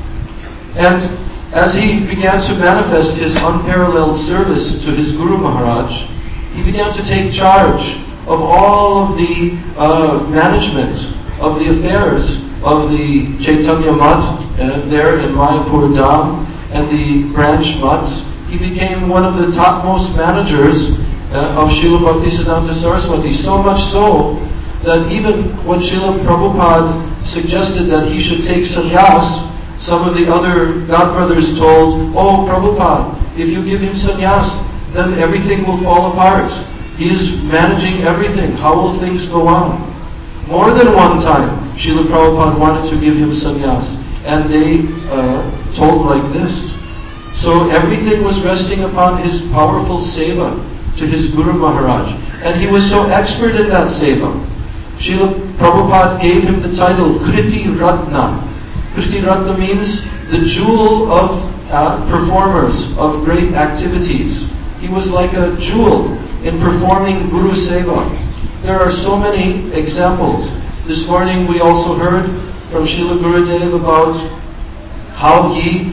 And as he began to manifest his unparalleled service to his Guru Maharaj, he began to take charge of all of the management of the affairs of the Chaitanya Math there in Mayapur Dham and the branch mats. He became one of the topmost managers of Srila Bhaktisiddhanta Saraswati, so much so that even when Srila Prabhupada suggested that he should take sannyas, some of the other godbrothers told, "Oh Prabhupada, if you give him sannyas, then everything will fall apart. He is managing everything. How will things go on?" More than one time, Srila Prabhupada wanted to give him sannyas, and they told like this. So everything was resting upon his powerful seva to his Guru Maharaj, and he was so expert in that seva. Srila Prabhupada gave him the title Kriti Ratna. Kriti Ratna means the jewel of performers of great activities. He was like a jewel in performing Guru Seva. There are so many examples. This morning we also heard from Srila Gurudev about how he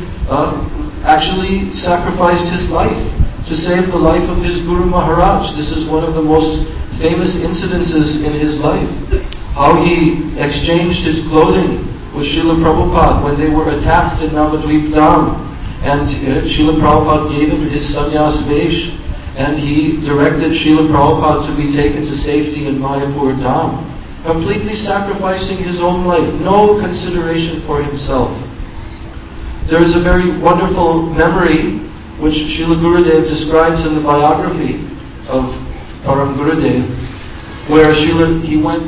actually sacrificed his life to save the life of his Guru Maharaj. This is one of the most famous incidences in his life. How he exchanged his clothing with Srila Prabhupada when they were attacked in Navadvip Dham. And Srila Prabhupada gave him his sannyas vesh, and he directed Srila Prabhupada to be taken to safety in Mayapur Dham, completely sacrificing his own life, no consideration for himself. There is a very wonderful memory which Srila Gurudev describes in the biography of Param Gurudev, where he went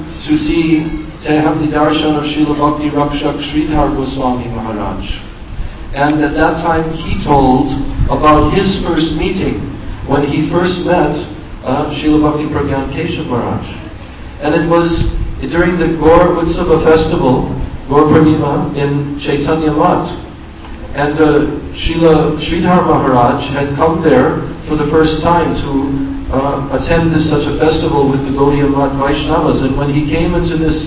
to have the darshan of Srila Bhakti Rakshak Sridhar Goswami Maharaj. And at that time he told about his first meeting when he first met Srila Bhakti Pragyan Keshav Maharaj. And it was during the Gaur Utsava festival, Gaur Purnima, in Chaitanya Mat. And Srila Sridhar Maharaj had come there for the first time to attend such a festival with the Gaudiya Mat Vaishnavas. And when he came into this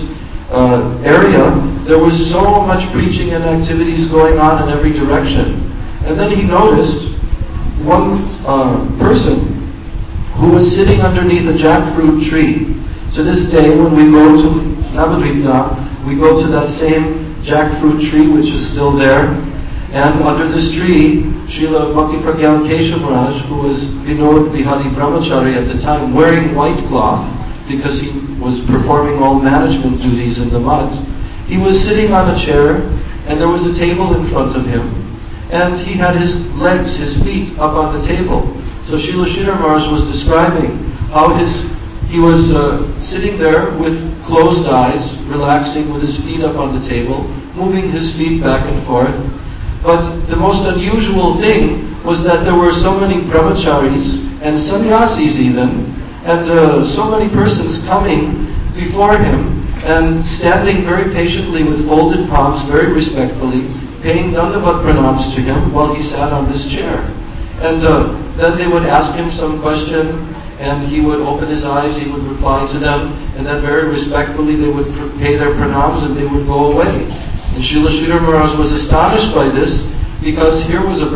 area, there was so much preaching and activities going on in every direction. And then he noticed one person who was sitting underneath a jackfruit tree. To this day, when we go to Navadvip Dham, we go to that same jackfruit tree which is still there. And under this tree, Srila Bhakti Pragyan Keshav Maharaj, who was Vinod Bihari Brahmachari at the time, wearing white cloth, because he was performing all management duties in the mud, he was sitting on a chair, and there was a table in front of him, and he had his legs, his feet, up on the table. So Srila Sridhar Maharaj was describing how he was sitting there with closed eyes, relaxing with his feet up on the table, moving his feet back and forth. But the most unusual thing was that there were so many brahmacharis and sannyasis even, and so many persons coming before him and standing very patiently with folded palms, very respectfully, paying dandavat pranams to him while he sat on this chair. And then they would ask him some question, and he would open his eyes, he would reply to them, and then very respectfully they would pay their pranams and they would go away. And Srila Sridhar Maharaj was astonished by this, because here was a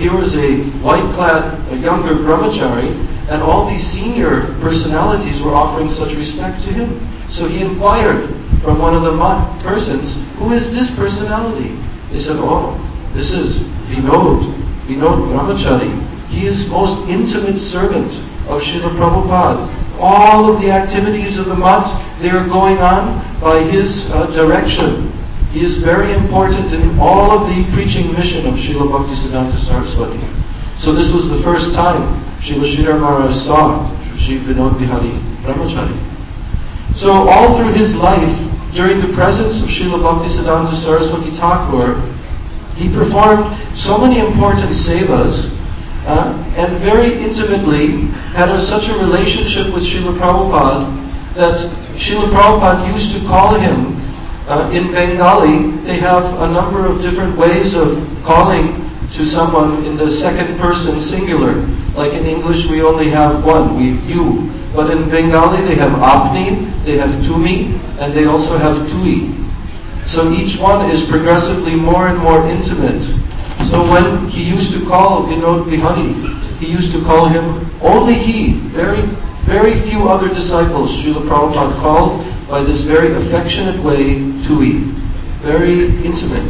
white-clad, a younger brahmachari, and all these senior personalities were offering such respect to him. So he inquired from one of the persons, who is this personality? They said, oh, this is Vinod Brahmachari. He is most intimate servant of Srila Prabhupada. All of the activities of the Math, they are going on by his direction. He is very important in all of the preaching mission of Srila Bhaktisiddhanta Saraswati. So this was the first time Srila Sridhar Maharaj saw Sri Vinod Bihari Brahmachari. So all through his life, during the presence of Srila Bhaktisiddhanta Saraswati Thakur, he performed so many important sevas, and very intimately had such a relationship with Srila Prabhupada that Srila Prabhupada used to call him, in Bengali, they have a number of different ways of calling to someone in the second person singular. Like in English we only have one, you. But in Bengali they have apni, they have tumi, and they also have tui. So each one is progressively more and more intimate. So when he used to call Vinod Bihari, he used to call him only he. Very, very few other disciples Srila Prabhupada called by this very affectionate way, tui. Very intimate.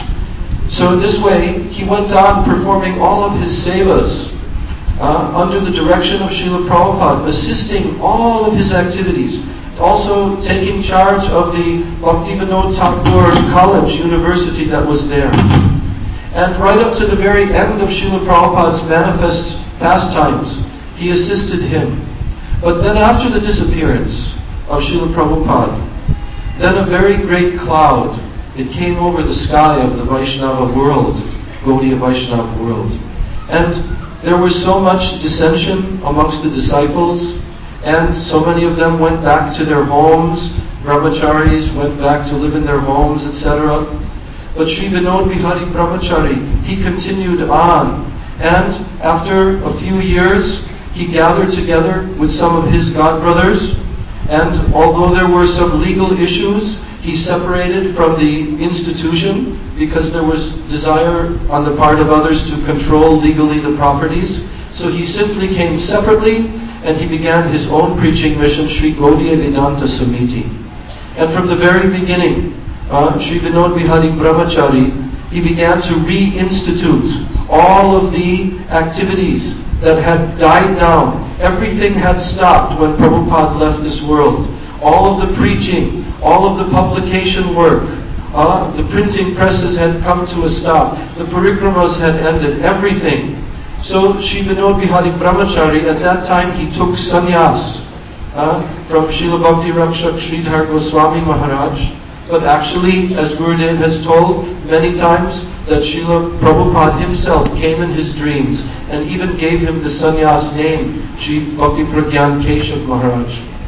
So in this way, he went on performing all of his sevas under the direction of Srila Prabhupada, assisting all of his activities, also taking charge of the Bhaktivinoda Thakur College, university that was there. And right up to the very end of Srila Prabhupada's manifest pastimes, he assisted him. But then after the disappearance of Srila Prabhupada, then a very great cloud, it came over the sky of the Vaishnava world, Gaudiya Vaishnava world. And there was so much dissension amongst the disciples, and so many of them went back to their homes. Brahmacharis went back to live in their homes, etc. But Sri Vinod Bihari Brahmachari, he continued on. And after a few years, he gathered together with some of his godbrothers, and although there were some legal issues, he separated from the institution because there was desire on the part of others to control legally the properties. So he simply came separately, and he began his own preaching mission, Sri Gaudiya Vedanta Samiti. And from the very beginning, Sri Vinod Bihari Brahmachari, he began to reinstitute all of the activities that had died down. Everything had stopped when Prabhupada left this world. All of the preaching, all of the publication work, the printing presses had come to a stop. The parikramas had ended, everything. So Sri Vinod Bihari Brahmachari, at that time he took sannyas from Srila Bhakti Rakshak Sridhar Goswami Maharaj. But actually, as Gurudev has told many times, that Srila Prabhupada himself came in his dreams and even gave him the sannyas name, Sri Bhakti Pragyan Keshav Maharaj.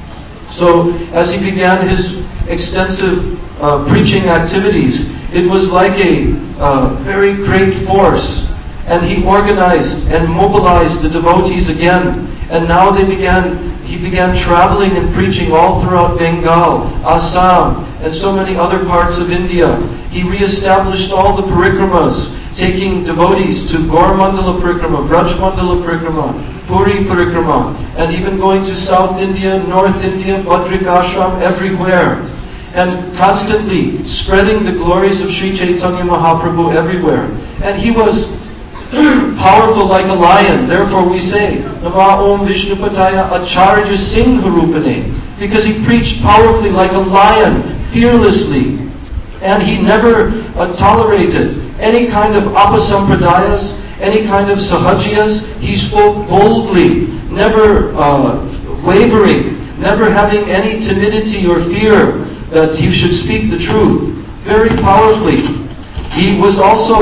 So, as he began his extensive preaching activities, it was like a very great force. And he organized and mobilized the devotees again. And now he began traveling and preaching all throughout Bengal, Assam, and so many other parts of India. He reestablished all the parikramas, taking devotees to Gaur Mandala Parikrama, Braj Mandala Parikrama, Puri Parikrama, and even going to South India, North India, Badrik Ashram, everywhere. And constantly spreading the glories of Sri Chaitanya Mahaprabhu everywhere. And he was powerful like a lion. Therefore we say, Nama Om Vishnupataya Acharya Singha Rupane, because he preached powerfully like a lion, fearlessly. And he never tolerated any kind of apasampradayas, any kind of sahajias. He spoke boldly, never wavering, never having any timidity or fear that he should speak the truth. Very powerfully. He was also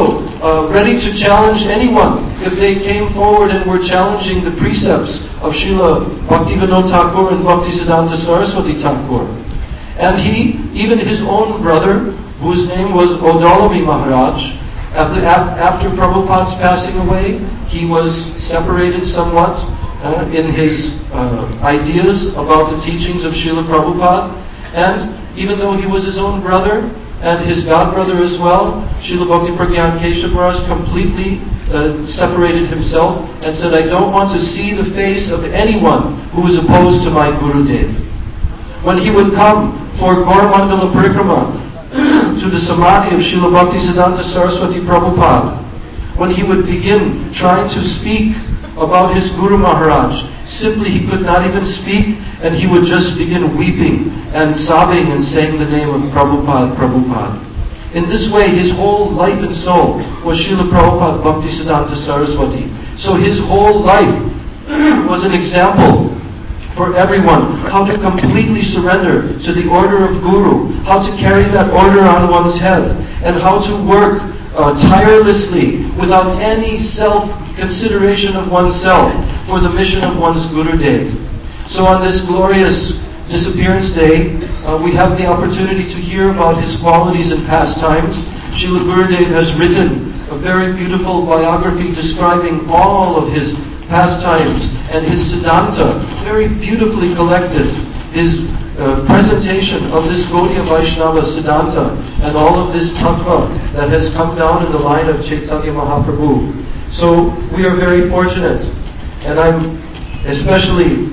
ready to challenge anyone if they came forward and were challenging the precepts of Srila Bhaktivinoda Thakur and Bhaktisiddhanta Saraswati Thakur. And even his own brother, whose name was Odalami Maharaj, after Prabhupada's passing away, he was separated somewhat in his ideas about the teachings of Srila Prabhupada. And even though he was his own brother and his godbrother as well, Srila Bhakti Pragyan Keshav Maharaj completely separated himself and said, I don't want to see the face of anyone who is opposed to my Gurudev. When he would come for Gaur Mandala Parikrama to the Samadhi of Srila Bhaktisiddhanta Saraswati Prabhupada, when he would begin trying to speak about his Guru Maharaj, simply he could not even speak, and he would just begin weeping and sobbing and saying the name of Prabhupada, Prabhupada. In this way, his whole life and soul was Srila Prabhupada Bhaktisiddhanta Saraswati. So his whole life was an example for everyone, how to completely surrender to the order of Guru, how to carry that order on one's head, and how to work tirelessly without any self-consideration of oneself for the mission of one's Gurudev. So on this glorious disappearance day, we have the opportunity to hear about his qualities and pastimes. Srila Gurudev has written a very beautiful biography describing all of his pastimes and his Siddhanta, very beautifully collected. His presentation of this Gaudiya Vaishnava Siddhanta and all of this Tattva that has come down in the line of Chaitanya Mahaprabhu. So we are very fortunate, and I'm especially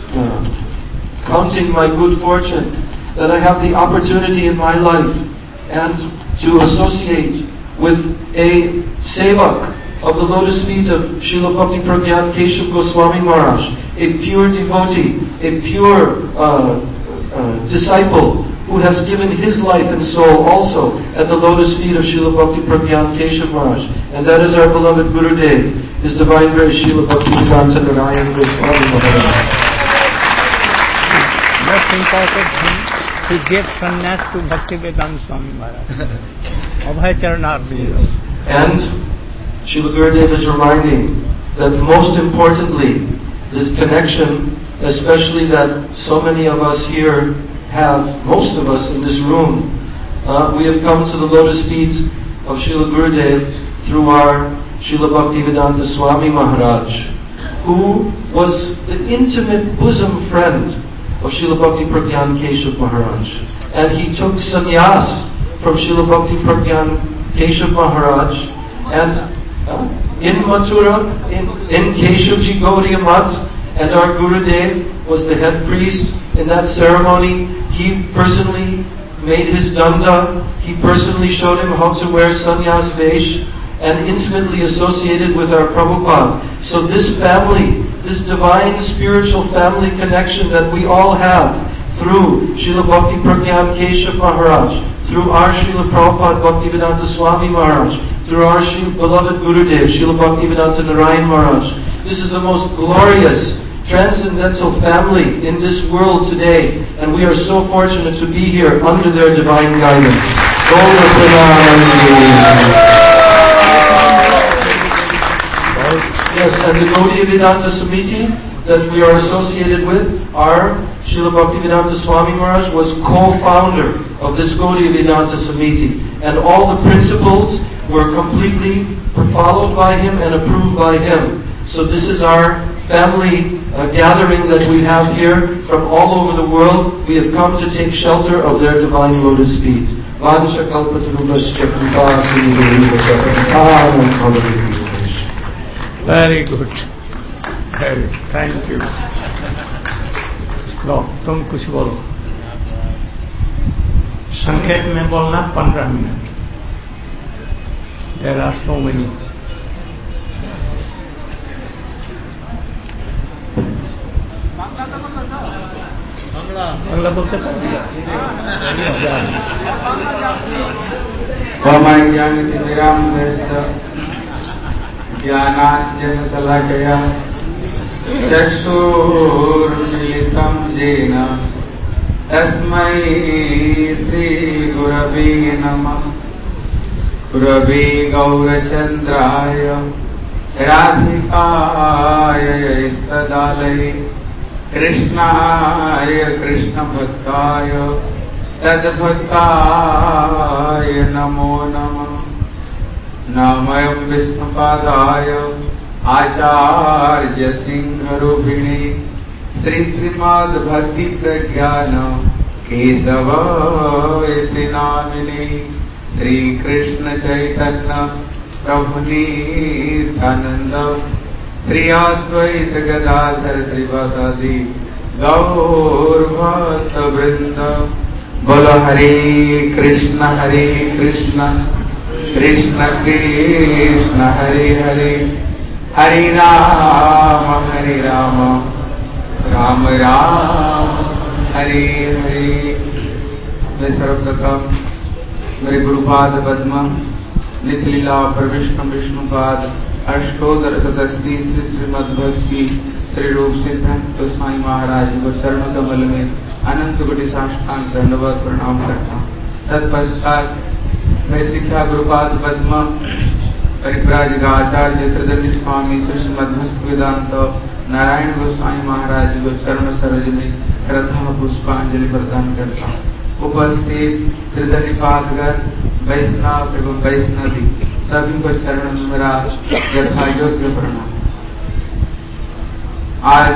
counting my good fortune that I have the opportunity in my life and to associate with a sevak of the lotus feet of Srila Bhakti Pragyan Keshav Goswami Maharaj, a pure devotee, a pure disciple who has given his life and soul also at the lotus feet of Srila Bhakti Pragyan Keshav Maharaj. And that is our beloved Gurudev, His Divine Grace Srila Bhaktivedanta Narayan Goswami Maharaj. Most important thing, he gave sannyas to Bhaktivedanta Swami Maharaj. Abhay Charanarvind. And Srila Gurudev is reminding that most importantly, this connection, especially that so many of us here have, most of us in this room, we have come to the lotus feet of Srila Gurudev through our Srila Bhaktivedanta Swami Maharaj, who was the intimate bosom friend of Srila Bhakti Pragyan Keshav Maharaj. And he took sannyas from Srila Bhakti Pragyan Keshav Maharaj, and in Mathura, in Keshavji Gaudiya Math, and our Gurudev was the head priest in that ceremony. He personally made his danda. He personally showed him how to wear sannyas vesh, and intimately associated with our Prabhupada. So this family, this divine spiritual family connection that we all have through Srila Bhakti Pragyan Keshav Maharaj, through our Srila Prabhupada Bhaktivedanta Swami Maharaj, through our beloved Gurudev, Srila Bhaktivedanta Narayan Maharaj. This is the most glorious, transcendental family in this world today, and we are so fortunate to be here under their divine guidance. Yes, and the Gaudiya Vedanta Samiti that we are associated with, our Srila Bhaktivedanta Swami Maharaj was co-founder of this Gaudiya Vedanta Samiti, and all the principles were completely followed by him and approved by him. So this is our family gathering that we have here from all over the world. We have come to take shelter of their divine lotus feet. Very good. Thank you. लो तुम कुछ बोलो. संक्षेप में बोलना 15 मिनट. There are so many. Bangla बोलते ज्ञानाञ्जनशलाकया चक्षुरुन्मीलितं येन तस्मै श्रीगुरवे नमः. गुरवे गौरचन्द्राय राधिकाय स्तदालये कृष्णाय कृष्णभक्ताय तद्भक्ताय नमो नमः। नमः विष्णुपादाय आचार्य सिंहरूपिणे श्रीमद् भक्ति प्रज्ञान केशवाय नामिने श्री कृष्ण चैतन्य प्रभु नित्यानंद श्री अद्वैत गदाधर श्रीवासादि गौर भक्त वृंद। बोलो हरे कृष्ण कृष्ण कृष्ण हरे हरे, हरे राम राम राम हरे हरे। मैं सर्वप्रथम मेरे गुरुपाद पद्म नितलीला पर विष्णुपाद अष्टोत्तर शतस्ती श्री श्रीमद्भक्ति श्री रूप सिद्धांत गोस्वामी महाराज को चरण कमल में अनंत कोटि साष्टांग धन्यवाद प्रणाम करता हूँ। तत्पश्चात मेरे शिक्षा गुरुपाद पद्म परिव्राजक आचार्य त्रिदंडी स्वामी श्री श्रीमद्भक्ति वेदांत नारायण गोस्वामी महाराज को चरण सरोज में श्रद्धा पुष्पांजलि प्रदान करता हूँ। उपस्थित त्रिदंडी पादगण वैष्णव एवं वैष्णवी सभी को चरण में मेरा यथा योग्य प्रणाम। आज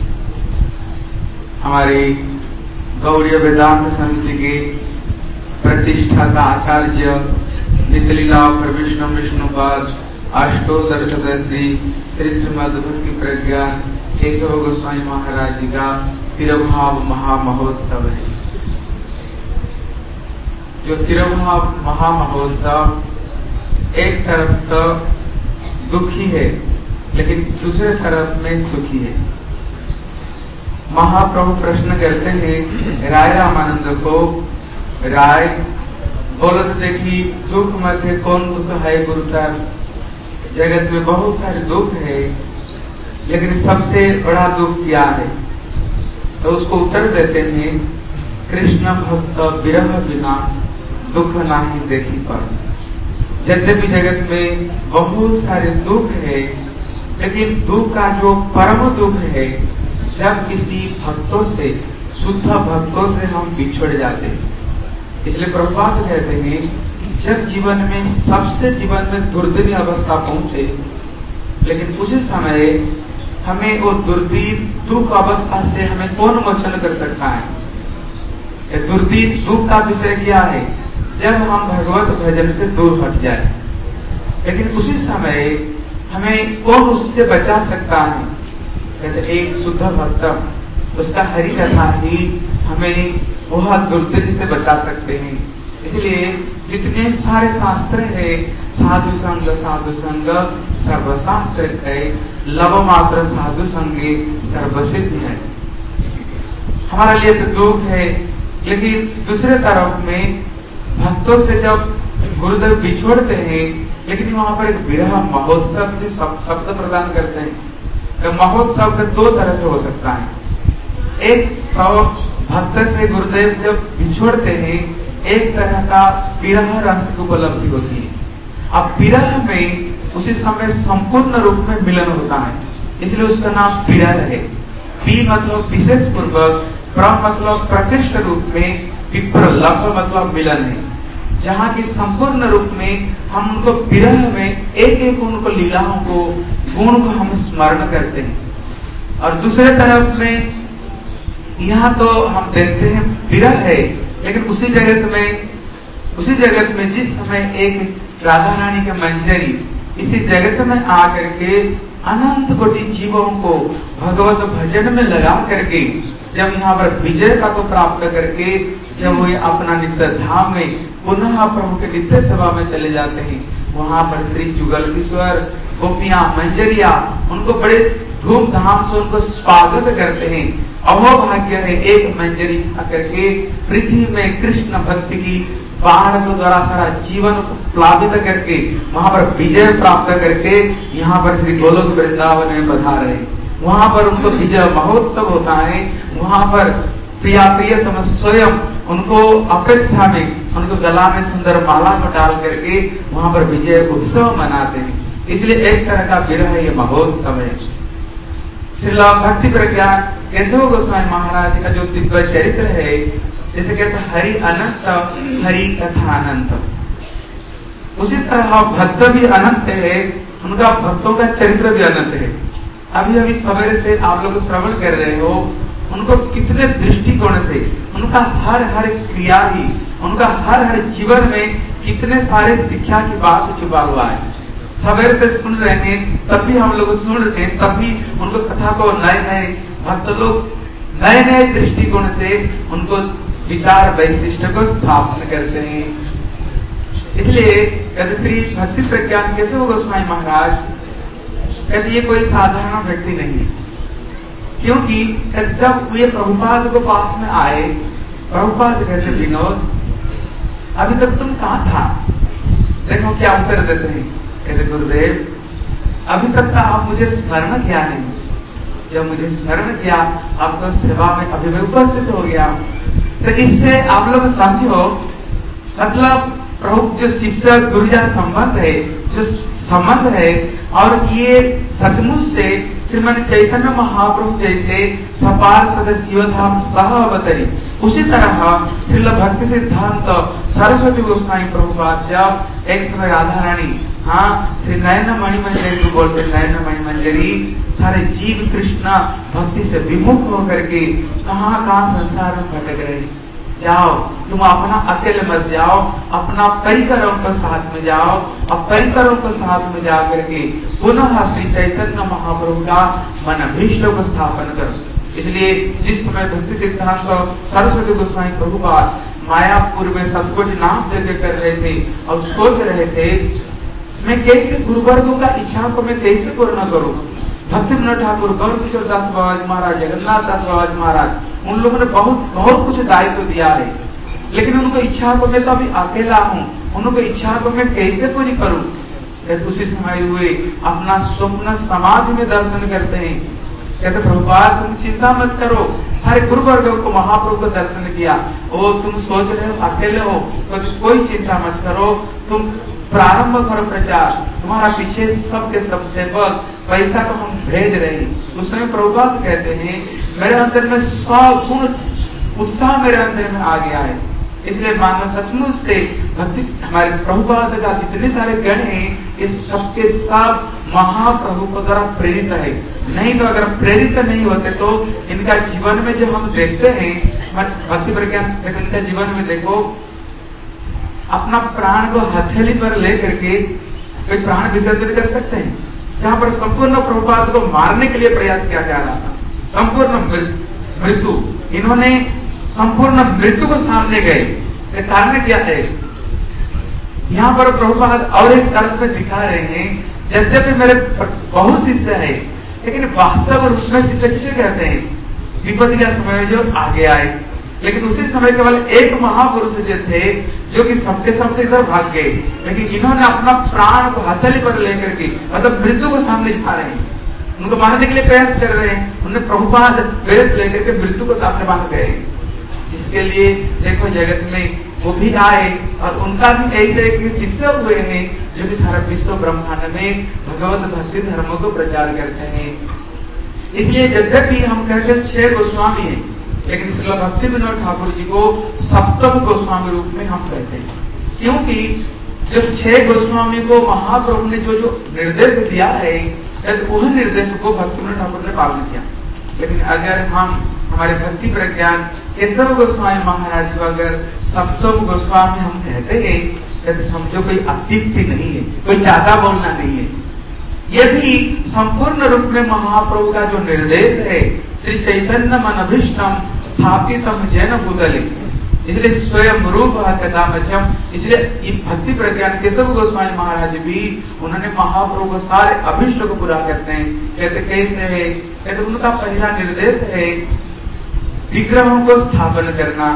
हमारी गौड़ीय वेदांत समिति के प्रतिष्ठाता आचार्य नितलीला पर विष्णुपाद अष्टोत्तर शतस्ती श्री श्रीमद् भक्ति प्रज्ञान केशव गोस्वामी महाराज जी का तिरुभाव महामहोत्सव है। जो तिरुभाव महामहोत्सव एक तरफ तो दुखी है लेकिन दूसरे तरफ में सुखी है। महाप्रभु प्रश्न करते हैं राय रामानंद को, राय बोलो तो देखी दुख मध्य कौन दुख है गुरुतर? जगत में बहुत सारे दुख है लेकिन सबसे बड़ा दुख क्या है? तो उसको उत्तर देते हैं कृष्ण भक्त विरह बिना दुख नहीं देखी पर। यद्यपि जगत में बहुत सारे दुख है लेकिन दुख का जो परम दुख है जब किसी भक्तों से शुद्ध भक्तों से हम बिछड़ जाते हैं। इसलिए प्रभुपाद कहते हैं जब जीवन में सबसे जीवन में दुर्दिन अवस्था पहुंचे लेकिन उसी समय हमें वो दुर्दीन दुख अवस्था से हमें कौन मोचन कर सकता है? दुर्दीन दुख का विषय क्या है? जब हम भगवत भजन से दूर हट जाए। लेकिन उसी समय हमें कौन उससे बचा सकता है? जैसे एक शुद्ध भक्त उसका हरि कथा ही हमें वह दुर्दिन से बचा सकते हैं। इसलिए जितने सारे शास्त्र है साधु संग सर्वशास्त्र है, लव मात्र साधु संगे सर्वसिद्ध है। हमारा लिए तो दुख है लेकिन दूसरे तरफ में भक्तों से जब गुरुदेव बिछोड़ते हैं लेकिन वहां पर एक विरह महोत्सव के शब्द प्रदान करते हैं। तो महोत्सव का दो तरह से हो सकता है। एक तो भक्त से गुरुदेव जब बिछोड़ते हैं एक तरह का विरह रस की उपलब्धि होती है। अब विरह में उसी समय संपूर्ण रूप में मिलन होता है इसलिए उसका नाम विरह है। पी मतलब विशेष पूर्वक, प्र मतलब प्रकृष्ट रूप में, विप्र लभ मतलब मिलन है। जहाँ की संपूर्ण रूप में हम उनको विरह में एक एक उनको लीलाओं को गुण को हम स्मरण करते हैं। और दूसरे तरफ में यहाँ तो हम देखते हैं विरह है लेकिन उसी जगत में जिस समय एक राधा रानी के मंजरी इसी जगत में आकर के अनंत कोटि जीवों को भगवत भजन में लगा करके जब यहाँ पर विजयता को प्राप्त करके जब वो अपना नित्य धाम में पुनः प्रभु के नित्य सभा में चले जाते हैं, वहां पर श्री जुगल किशोर गोपियां मंजरिया उनको बड़े धूमधाम से उनको स्वागत करते हैं। अहो भाग्य है एक मंजरी आकर के पृथ्वी में कृष्ण भक्ति की बाढ़ को द्वारा सारा जीवन को प्लावित करके वहां पर विजय प्राप्त करके यहाँ पर श्री गोलोक वृंदावन में बधा रहे। वहां पर उनको विजय महोत्सव होता है। वहां पर प्रिया प्रियतम स्वयं उनको अपेक्षा में उनको गला में सुंदर माला को डाल करके वहां पर विजय उत्सव मनाते हैं। इसलिए एक तरह का विरह ये महोत्सव है। श्रील भक्ति प्रज्ञान केशव गोस्वामी महाराज का जो दिव्य चरित्र है, जैसे कहते हैं हरि अनंत, हरि कथा अनंत, उसी तरह भक्त भी अनंत है, उनका भक्तों का चरित्र भी अनंत है। अभी अभी सवेरे से आप लोग श्रवण कर रहे हो, उनको कितने दृष्टिकोण से उनका हर हर क्रिया ही, उनका हर हर जीवन में कितने सारे शिक्षा की बात छुपा हुआ है। सवेरे से सुन रहे हैं, तब भी हम लोग सुन रहे हैं, तब भी उनको कथा को नए नए भक्त लोग नए नए दृष्टिकोण से उनको विचार वैशिष्ट को स्थापन करते हैं। इसलिए कहते श्री भक्ति प्रज्ञान केशव गोस्वामी महाराज कहते ये कोई साधारण व्यक्ति नहीं है, क्योंकि जब ये प्रभुपाद को पास में आए, प्रभुपाद कहते विनोद अभी तक तुम कहां था? देखो क्या उत्तर देते हैं, कहते गुरुदेव अभी तक तो आप मुझे स्मरण किया नहीं, जब मुझे स्मरण किया आपको सेवा में अभी मैं उपस्थित हो गया। तो इससे आप लोग समझो, मतलब प्रभु जो शिष्य गुरु का संबंध है, जो संबंध है, और ये सचमुच से श्रीमन चैतन्य महाप्रभु जैसे सपार्षद शिवधाम सह अवतरी, उसी तरह श्रील भक्ति सिद्धांत सरस्वती गोस्वामी प्रभुपाद जब एक समय राधा रानी श्री नयन मणिमंजरी को बोलते, नयन मणिमंजरी सारे जीव कृष्णा भक्ति से विमुख होकर के कहाँ संसार में भटक रहे, जाओ तुम अपना अकेले मत जाओ, अपना परिकरों को साथ में जाओ, और परिकरों को साथ में जा करके पुनः श्री चैतन्य महाप्रभु का मन अभीष्ट को स्थापन करो। इसलिए जिस समय भक्ति सिद्धांत सरस्वती गोस्वामी प्रभुपाद मायापुर में सब कुछ नाम जगह कर रहे थे और सोच रहे थे मैं कैसे गुरुवर्गों का इच्छा को मैं कैसे पूर्ण करूं। भक्ति विनोद ठाकुर, गौर किशोर दास बाबा महाराज, जगन्नाथ दास बाबा महाराज, उन लोगों ने बहुत कुछ दायित्व दिया है, लेकिन उनको इच्छा को मैं तो अभी अकेला हूँ, उनको इच्छा को मैं कैसे पूरी करूं। उसी समय हुए अपना स्वप्न समाधि में दर्शन करते हैं, कहते प्रभुपाद तुम चिंता मत करो, सारे गुरुवर्गों को महाप्रभु को दर्शन किया, ओ तुम सोच रहे हो अकेले हो तो कोई चिंता मत करो, तुम प्रारंभ करो प्रचार, तुम्हारा पीछे सबके सब सेवक पैसा को हम भेज रहे हैं। उस समय प्रभुपाद कहते हैं मेरे अंदर में 100 गुण उत्साह मेरे अंदर में आ गया है। इसलिए मानो सचमुच से भक्ति हमारे प्रभुपाद का जितने सारे गण हैं, ये सबके सब महाप्रभु को द्वारा प्रेरित है। नहीं तो अगर प्रेरित नहीं होते तो इनका जीवन में जो हम देखते हैं, भक्ति प्रज्ञान इनका जीवन में देखो, अपना प्राण को हथेली पर लेकर के कोई प्राण विसर्जन कर सकते हैं, जहां पर संपूर्ण प्रभुपाद को मारने के लिए प्रयास किया जा रहा था, संपूर्ण मृत्यु, इन्होंने संपूर्ण मृत्यु को सामने गए। कारण क्या है, यहाँ पर प्रभुपाद और एक तरफ में दिखा रहे हैं, यद्यपि मेरे बहुत शिष्य है, लेकिन वास्तव रूप में शिष्य किसे कहते हैं, विपत्ति का समय जो आगे आए। लेकिन उसी समय केवल एक महापुरुष जो थे जो कि सबके सब इधर भाग गए, लेकिन इन्होंने अपना प्राण को हथेली पर लेकर के मतलब मृत्यु को सामने दिखा रहे हैं, उनको मारने के लिए प्रयास कर रहे हैं। उन्होंने प्रभुपाद वेश लेकर के मृत्यु को सामने बांध गए, जिसके लिए देखो जगत में वो भी आए और उनका भी ऐसे एक शिष्य हुए हैं जो कि सारा विश्व ब्रह्मांड में भगवत भक्ति धर्म को प्रचार करते हैं। इसलिए यद्यपि हम कहते हैं 6 गोस्वामी है, लेकिन श्रील भक्ति विनोद ठाकुर जी को सप्तम गोस्वामी रूप में हम कहते हैं, क्योंकि जो 6 गोस्वामी को महाप्रभु ने जो निर्देश दिया है, वह निर्देश को भक्ति विनोद ठाकुर ने पालन किया। लेकिन अगर हम हमारे भक्ति प्रज्ञान केशव गोस्वामी महाराज को अगर सप्तम गोस्वामी हम कहते हैं, तो समझो कोई अत्युक्ति नहीं है, कोई ज्यादा बोलना नहीं है। ये भी संपूर्ण रूप में महाप्रभु का जो निर्देश है, श्री चैतन्य मनभीष्टम स्थापितम जैन भूतले, इसलिए स्वयं रूप कथामचम, इसलिए भक्ति प्रज्ञान केशव गोस्वामी महाराज भी उन्होंने महाप्रभु को सारे अभिष्ट को पूरा करते हैं। कहते कैसे है, कहते उनका पहला निर्देश है विग्रहों को स्थापन करना।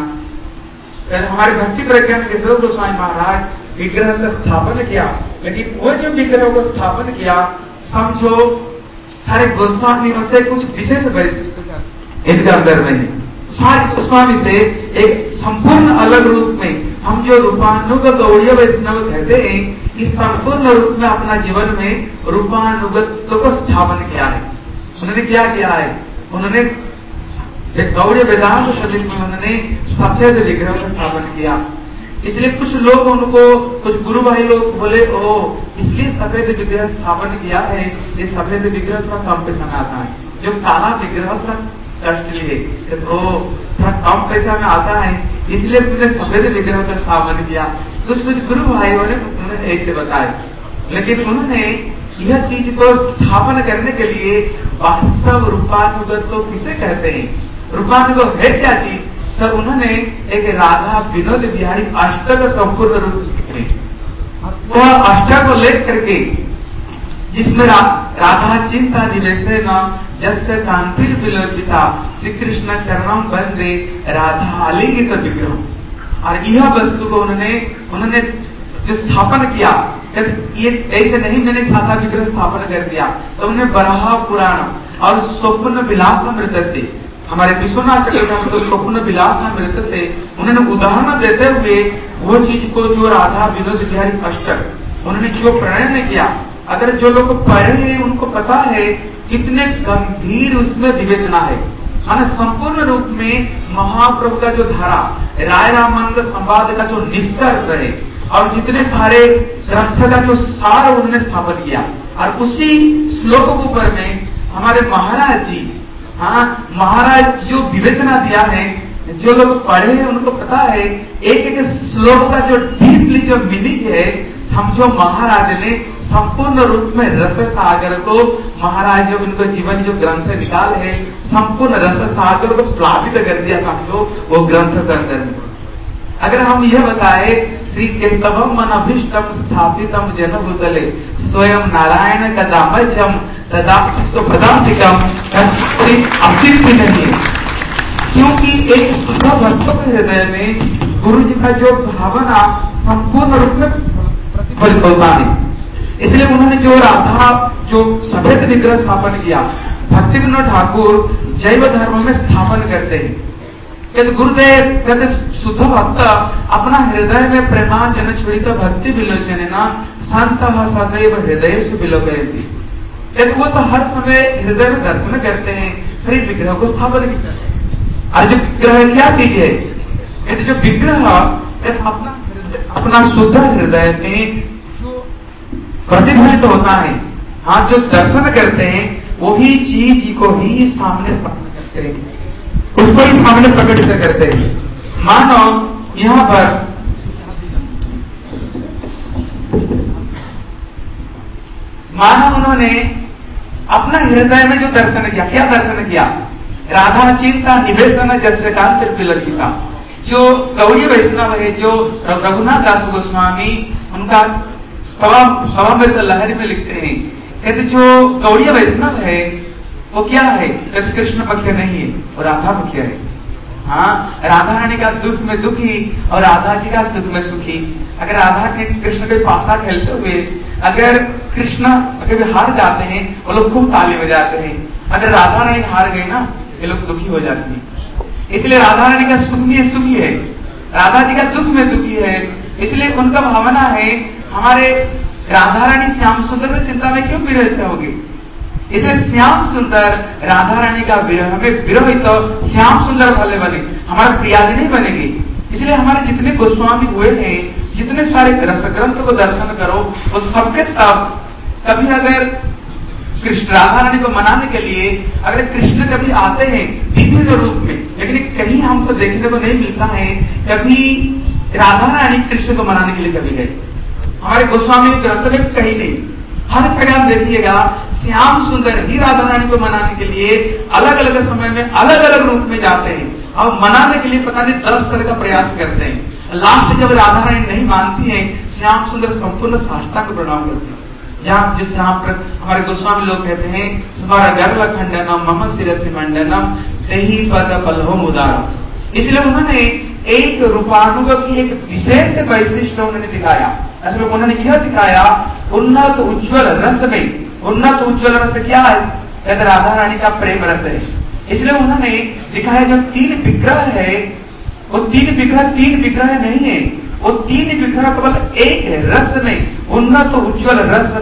हमारे भक्ति प्रज्ञान केशव गोस्वामी महाराज विग्रह का स्थापन किया, लेकिन वो जो विग्रह को स्थापन किया, समझो सारे गोस्वामियों से कुछ विशेष इनके अंदर में सारे गोस्वामी से एक संपूर्ण अलग रूप में हम जो रूपानुगत गौड़ीय वैष्णव कहते हैं, इस संपूर्ण रूप में अपना जीवन में रूपानुगत्व को स्थापन किया है। उन्होंने क्या किया है? उन्होंने गौड़ीय वेदांत शरीर में उन्होंने सफेद विग्रह का स्थापन किया। इसलिए कुछ लोग उनको, कुछ गुरु भाई लोग बोले, ओ इसलिए सफेद विग्रह स्थापन किया है, ये सफेद विग्रह थोड़ा कम पैसा में आता है, जो काला विग्रह थोड़ा कॉस्टली है, तो थोड़ा कम पैसा में आता है, इसलिए उन्होंने सफेद विग्रह का स्थापन किया। कुछ गुरु भाइयों ने उन्होंने ऐसे बताया, लेकिन उन्होंने यह चीज को स्थापन करने के लिए वास्तव रूपानुगत को किसे कहते हैं, रूपानुगत है क्या चीज, तब उन्होंने एक राधा विनोद बिहारी अष्टक संपूर्ण रूप लिखे। वह अष्टक को लेकर करके जिसमें राधा चिंता निवेश जस्य कांतिर विलोकिता श्री कृष्ण चरणम बंदे राधा आलिंगित विग्रह। और यह वस्तु को उन्होंने जो स्थापन किया, ये ऐसे नहीं मैंने साधा विग्रह स्थापन कर दिया, तो उन्होंने बराह पुराण और स्वप्न विलासामृत से, हमारे विश्वनाथ चक्रवर्ती तो स्वप्न विलासामृत से उन्होंने उदाहरण देते हुए वो चीज को जो राधा विनोद बिहारी अष्टक उन्होंने जो प्रणयन किया, अगर जो लोग पढ़े हैं उनको पता है कितने गंभीर उसमें विवेचना है। माना संपूर्ण रूप में महाप्रभु का जो धारा, राय रामानंद संवाद का जो निष्कर्ष है और जितने सारे ग्रंथ का जो सार उन्होंने स्थापन किया, और उसी श्लोक के ऊपर में हमारे महाराज जी, महाराज जो विवेचना दिया है, जो लोग पढ़े हैं उनको पता है एक एक श्लोक का जो डीपली जो मीनिंग है, समझो महाराज ने संपूर्ण रूप में रस सागर को, महाराज जो उनको जीवन जो ग्रंथ निकाल है, संपूर्ण रस सागर को प्लावित कर दिया, समझो वो ग्रंथ के अंदर में। अगर हम यह बताए श्री केशवम मन अभिष्टम स्थापितम जन भूतले स्वयं नारायण कदामजम तदा पदांतिकम अस्तित्व नहीं है, क्योंकि एक भक्तों के हृदय में गुरु जी का जो भावना संपूर्ण रूप में प्रतिफलित होता है। इसलिए उन्होंने जो राधा जो सफेद विग्रह स्थापन किया, भक्ति विनोद ठाकुर जैव धर्म में स्थापन करते हैं। कहते गुरुदेव कहते शुद्ध भक्त अपना हृदय में प्रेमांजन छुड़ित भक्ति विलोचन न संत सदैव हृदय से विलोकयति। कहते वो तो हर समय हृदय में दर्शन करते हैं, फिर विग्रह को स्थापन करते हैं। और जो विग्रह क्या चीज है, कहते जो विग्रह अपना शुद्ध हृदय में जो प्रतिफलित होता है, हाँ जो दर्शन करते हैं वही चीज को ही सामने स्थापन करते हैं, उसको ही सामने प्रकटित करते हैं। मानो यहां पर उन्होंने अपना हृदय में जो दर्शन किया, क्या दर्शन किया, राधा चिंता निवेशन जैसे कांत विलक्षिता। जो गौड़ी वैष्णव है, जो रघुनाथ दास गोस्वामी उनका सवामृत लहरी में लिखते हैं, कहते जो गौड़ी वैष्णव है वो क्या है, कहते कृष्ण पक्ष नहीं है, वो राधा पक्ष है। हाँ, राधा रानी का दुख में दुखी और राधा जी का सुख में सुखी। अगर राधा के कृष्ण के पासा खेलते हुए अगर कृष्ण कभी हार जाते हैं, वो लोग खूब ताली बजाते हैं। अगर राधा रानी हार गई ना, ये लोग दुखी हो जाते हैं। इसलिए राधा रानी का सुख में सुखी है, राधा जी का दुख में दुखी है। इसलिए उनका भावना है हमारे राधा रानी श्याम सुंदर की चिंता में क्यों विरहित होगी। इसलिए श्याम सुंदर राधा रानी का विरह में विरहित तो श्याम सुंदर भले बने, हमारा प्रियाजी नहीं बनेगी। इसलिए हमारे जितने गोस्वामी हुए हैं, जितने सारे रसग्रंथ को दर्शन करो, वो सबके सब कभी अगर कृष्ण राधा रानी को मनाने के लिए अगर कृष्ण कभी आते हैं विभिन्न रूप में, लेकिन कहीं हमको देखने को नहीं मिलता है कभी राधा रानी कृष्ण को मनाने के लिए कभी गए। हमारे गोस्वामी ग्रंथ में कहीं नहीं, हर जगह आप देखिएगा श्याम सुंदर ही राधा रानी को मनाने के लिए अलग अलग समय में अलग अलग रूप में जाते हैं और मनाने के लिए पता नहीं 10 तरह का प्रयास करते हैं। लास्ट जब राधा रानी नहीं मानती है, श्याम सुंदर संपूर्ण साष्टांग प्रणाम करते हैं। जहाँ जिस यहाँ पर हमारे गोस्वामी लोग कहते हैं स्मर गर्भ खंडनम मम शिरसि मंडनम तेहि पद पल्लव मुदारम। इसलिए उन्होंने एक रूपानुग की एक विशेष वैशिष्ट उन्होंने दिखाया। असल उन्होंने यह दिखाया उन्नत उज्ज्वल रस में, उन्नत उज्ज्वल रस क्या है, कहते राधा रानी का प्रेम रस है। इसलिए उन्होंने दिखाया जो 3 विग्रह है, वो 3 विग्रह नहीं है, वो तीन विग्रह केवल एक है, रस नहीं, उन्नत उज्ज्वल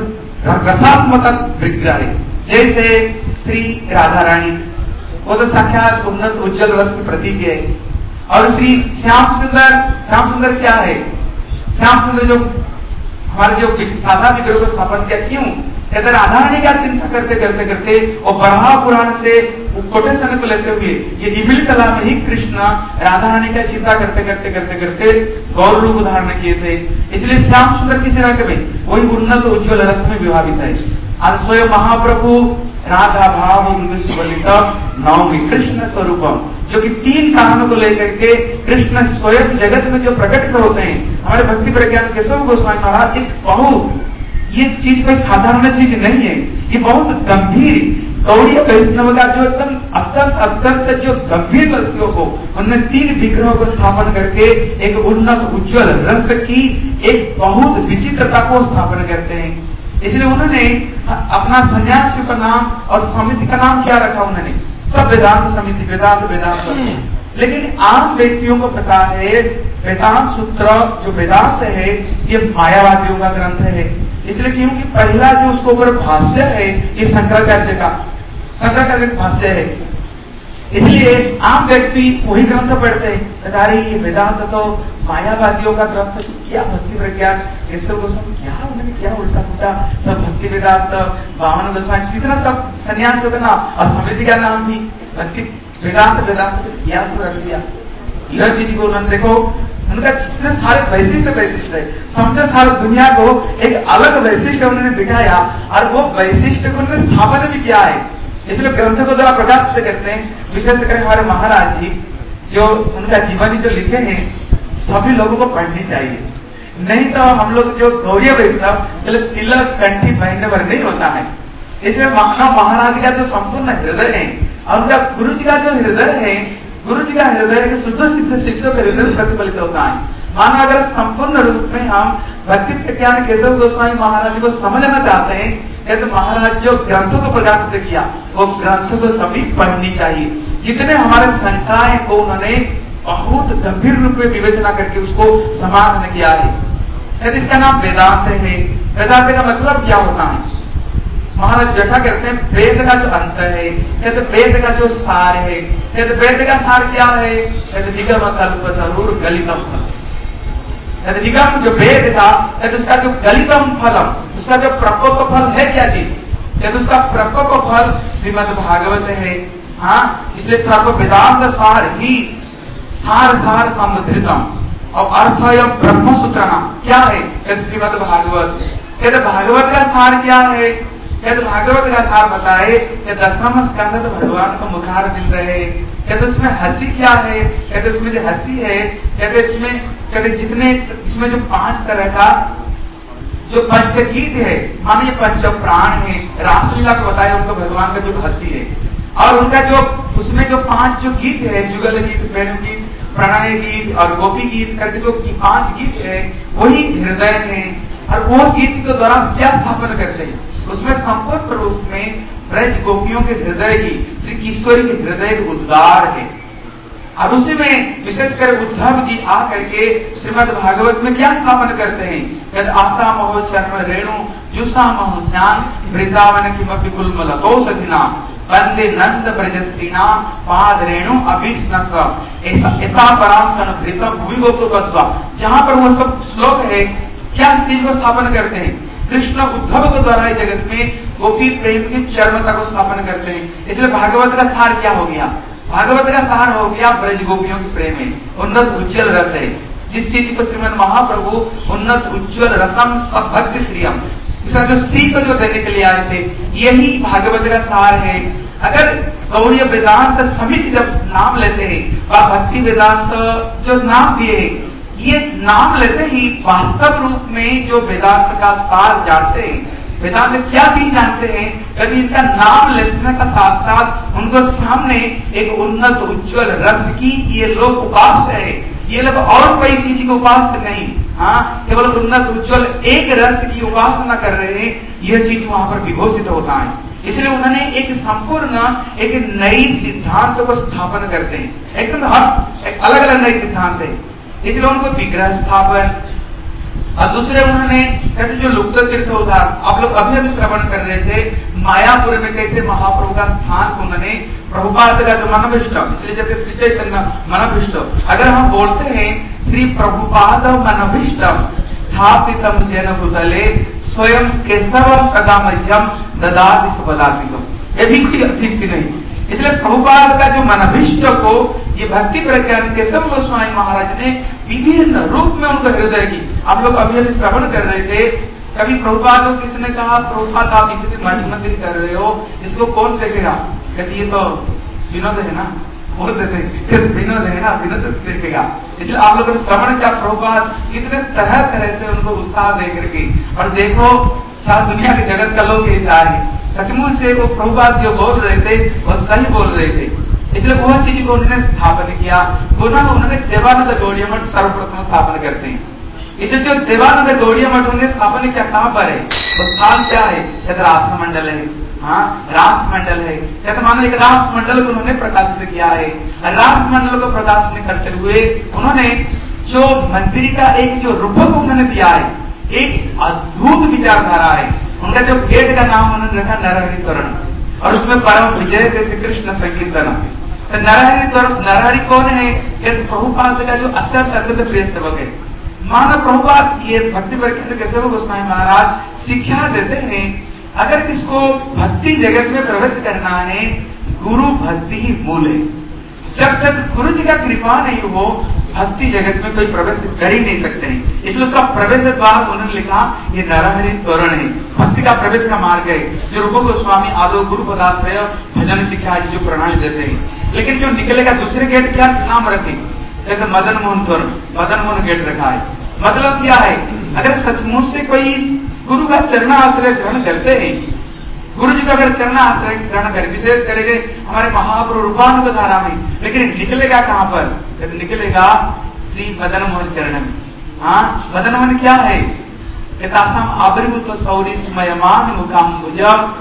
रसात्मक विग्रह है। जैसे श्री राधा रानी, वो तो साक्षात उन्नत उज्ज्वल रस की प्रतीक है। और श्री श्याम सुंदर क्या है? श्याम सुंदर जो हमारे जो साधा विग्रह को स्थापन किया, क्यों? कहते राधा रानी का चिंता करते करते करते और बरहा पुराण से कोटेशन को लेते हुए ये इमिल कला में ही कृष्ण राधा रानी का चिंता करते करते करते करते गौर रूप धारण किए थे। इसलिए श्याम सुंदर किस रंग में? वही उन्नत उज्ज्वल रस में विभावित है। आज स्वयं महाप्रभु राधा भाव सुबलित नवमी कृष्ण स्वरूपम, जो कि तीन कारणों को लेकर के कृष्ण स्वयं जगत में जो प्रकट होते हैं। हमारे भक्ति प्रज्ञान केशव गोस्वामी महाराज एक बहुत, ये चीज कोई साधारण चीज नहीं है, ये बहुत गंभीर गौड़ीय वैष्णव का जो एकदम अत्यंत जो गंभीर वस्तुओं को उन्होंने तीन विग्रहों को स्थापन करके एक उन्नत उज्ज्वल रस की एक बहुत विचित्रता को स्थापन करते हैं। इसलिए उन्होंने अपना सन्यासी का नाम और समिति का नाम क्या रखा? उन्होंने सब वेदांत समिति, वेदांत। लेकिन आम व्यक्तियों को पता है वेदांत सूत्र जो वेदांत है ये मायावादियों का ग्रंथ है। इसलिए क्योंकि पहला जो उसके ऊपर भाष्य है ये शंकराचार्य का भाष्य है। इसलिए आम व्यक्ति वही ग्रंथ पढ़ते हैं, बता रही ये वेदांत तो मायावादियों का ग्रंथ, क्या भक्ति प्रज्ञान केशव गोस्वामी क्या उन्होंने क्या उल्टा पुल्टा सब भक्ति वेदांत वामन गोस्वामी जितना सब सन्यासियों का नाम और समिति का नाम भी भक्ति वेदांत क्या सब रख दिया। यह चीज को उन्होंने देखो, उनका जितने सारे वैशिष्ट है, समझो सारी दुनिया को एक अलग वैशिष्ट उन्होंने दिखाया और वो वैशिष्ट को उन्होंने स्थापन भी किया है। इसलिए ग्रंथ को द्वारा प्रकाशित करते हैं। विशेषकर हमारे महाराज जी जो उनका जीवनी जो लिखे हैं सभी लोगों को पढ़नी चाहिए, नहीं तो हम लोग जो गौड़ीय वैष्णव तिलक कंठी पहनने पर नहीं होता है। इसलिए मानव महाराज का जो संपूर्ण हृदय है और उनका गुरु जी का जो हृदय है, गुरु जी का हृदय शुद्ध सिद्ध शिष्यों के हृदय प्रतिफलित होता है। मानो अगर संपूर्ण रूप में हम भक्ति प्रज्ञान केशव गोस्वामी महाराज को समझना चाहते हैं तो महाराज जो ग्रंथों को प्रकाशित किया वो ग्रंथ को सभी पढ़नी चाहिए। जितने हमारे शंकाएं को उन्होंने बहुत गंभीर रूप में विवेचना करके उसको समाधान किया है। यदि इसका नाम वेदांत है, वेदांत का मतलब क्या होता है? महाराज व्याख्या करते हैं वेद का जो अंत है, कहते वेद का जो सार है, कहते वेद का सार क्या है? कहते निगम कल्प जरूर गलितम फल, कहते निगम जो वेद था कहते उसका जो गलितम फलम, उसका जो प्रकोप फल है क्या चीज? कहते उसका प्रकोप फल श्रीमद् भागवत है। हाँ, इसलिए सर्व वेदांत सार ही सार समुद्रितम और अर्थ ब्रह्म सूत्र क्या है? कहते श्रीमद् भागवत। कहते भागवत का सार क्या है? कहते भागवत का सार बताए कि दसम स्कंद तो भगवान को मुखार मिल रहे। कहते उसमें हंसी क्या है? कहते उसमें जो हंसी है, कहते इसमें कहते जितने इसमें जो 5 तरह का जो पंचगीत है, माने ये पंच प्राण है, रासलीला को बताया उनको भगवान का जो हंसी है और उनका जो उसमें जो 5 जो गीत है, जुगल गीत, वेणु गीत, प्रणय गीत और गोपी गीत करके जो 5 गीत है वही हृदय है। और वो गीत के द्वारा क्या स्थापन करते हैं? उसमें संपूर्ण रूप में ब्रज गोपियों के हृदय की, श्री किशोरी के हृदय उद्गार है। अब उसी में विशेषकर उद्धव जी आकर के श्रीमद् भागवत में क्या स्थापन करते हैं? कहते आशा महो चरण रेणु जुषा महो श्याम वृंदावन की मध्य कुलमल कौशधिना वंदे नंद ब्रजस्त्रीना पाद रेणु अभिष्णस ऐसा परासन घृतम भूमि गोपत्वा। जहां पर वो सब श्लोक है क्या चीज को स्थापन करते हैं? कृष्ण उद्धव के द्वारा जगत में गोपी प्रेम की चरमता को स्थापन करते हैं। इसलिए भागवत का सार क्या हो गया? भागवत का सार हो गया ब्रज गोपियों की प्रेम है, उन्नत उज्ज्वल रस है। जिस चीज को श्रीमद् महाप्रभु उन्नत उज्ज्वल रसम सब भक्ति श्रियम, इसका जो श्री को जो देने के लिए आए थे, यही भागवत का सार है। अगर गौड़ीय वेदांत समिति जब नाम लेते हैं और भक्ति वेदांत जो नाम दिए हैं, ये नाम लेते ही वास्तव रूप में जो वेदांत का सार जानते हैं, वेदांत क्या चीज जानते हैं, यदि इनका नाम लेने का साथ साथ उनको सामने एक उन्नत उज्ज्वल रस की ये लोग उपास्य है, ये लोग और कोई चीज को उपास्य नहीं, हाँ केवल उन्नत उज्ज्वल एक रस की उपासना कर रहे हैं, यह चीज वहां पर विभूषित होता है। इसलिए उन्होंने एक संपूर्ण एक नई सिद्धांत को स्थापन करते हैं, एकदम हर अलग अलग नई सिद्धांत है। इसलिए उनको विग्रह स्थापन, और दूसरे उन्होंने कहते जो लुप्त तीर्थ उद्धार, आप लोग अभी अभी श्रवण कर रहे थे मायापुर में कैसे महाप्रभु का स्थान को उन्होंने प्रभुपाद का जो मनभिष्ट, इसलिए जब श्री चैतन्य मनभिष्ट, अगर हम बोलते हैं श्री प्रभुपाद मनभिष्टम स्थापितम जैन भूतले स्वयं केशवम कदामह्यम ददाति सुपदातिकम, ये भी कोई अतिथि नहीं। इसलिए प्रभुपाद का जो मनभिष्ट को ये भक्ति प्रज्ञान केशव गोस्वामी महाराज ने विभिन्न रूप में उनको हृदय की, आप लोग अभी अभी श्रवण कर रहे थे। कभी प्रभुपाद को किसने कहा प्रभुपाद आप इतनी मठ मंदिर कर रहे हो, इसको कौन देखेगा? कहती ये तो विनोद है ना, बोलते थे विनोद है ना, विनोद देखेगा। इसलिए आप लोगों ने श्रवण किया प्रभुपाद कितने तरह तरह से उनको उत्साह दे करके, और देखो सारी दुनिया के जगत का लोग ऐसा है, सचमुच से वो प्रभुपाद जो बोल रहे थे वो सही बोल रहे थे। इसलिए वह चीज को उन्होंने स्थापन किया। पुनः उन्होंने देवानंद गौड़ीय मठ सर्वप्रथम स्थापन करते हैं। इसे जो देवानंद गौड़ीय मठ उन्होंने स्थापन किया कहाँ पर है, वो स्थान क्या है? शायद राष्ट्रमंडल है, हाँ राष्ट्रमंडल है। कहते मानो एक राष्ट्रमंडल को उन्होंने प्रकाशित किया है। राष्ट्रमंडल को प्रकाशित करते हुए उन्होंने जो मंदिर का एक जो रूपक उन्होंने दिया है, एक अद्भुत विचारधारा है। उनका जो गेट का नाम उन्होंने रखा नरहरि तोरण, और उसमें परम विजय श्री कृष्ण संकीर्तन। नरहरि कौन है? प्रभुपाद का जो अत्यंत प्रिय सेवक है। मानो प्रभुपाद ये भक्ति प्रज्ञान के सेवक गोस्वामी महाराज शिक्षा देते हैं, अगर किसको भक्ति जगत में प्रवेश करना है, गुरु भक्ति ही मूल है। जब तक गुरु जी का कृपा नहीं हो, भक्ति जगत में कोई प्रवेश कर ही नहीं सकते हैं। इसलिए उसका प्रवेश द्वार उन्होंने लिखा ये नरहरि तोरण है, भक्ति का प्रवेश का मार्ग है, जो रूप गोस्वामी आदो गुरु पदाश्रय भजन शिक्षा जो प्रणाली देते हैं। लेकिन जो निकलेगा दूसरे गेट क्या नाम रखे? जैसे मदन मोहन तोरण, मदन मोहन गेट रखा है। मतलब क्या है? अगर सचमुच से कोई गुरु का चरण आश्रय ग्रहण करते हैं, गुरु जी का अगर चरण आश्रय ग्रहण करें, विशेष करेंगे हमारे महाप्रभु रूपानुग धारा में, लेकिन निकलेगा कहाँ पर? निकलेगा श्री मदन मोहन चरण में। हाँ, मदन मोहन क्या है? पितासम आविर्भूत सौरी स्मयमान मुखाम्बुज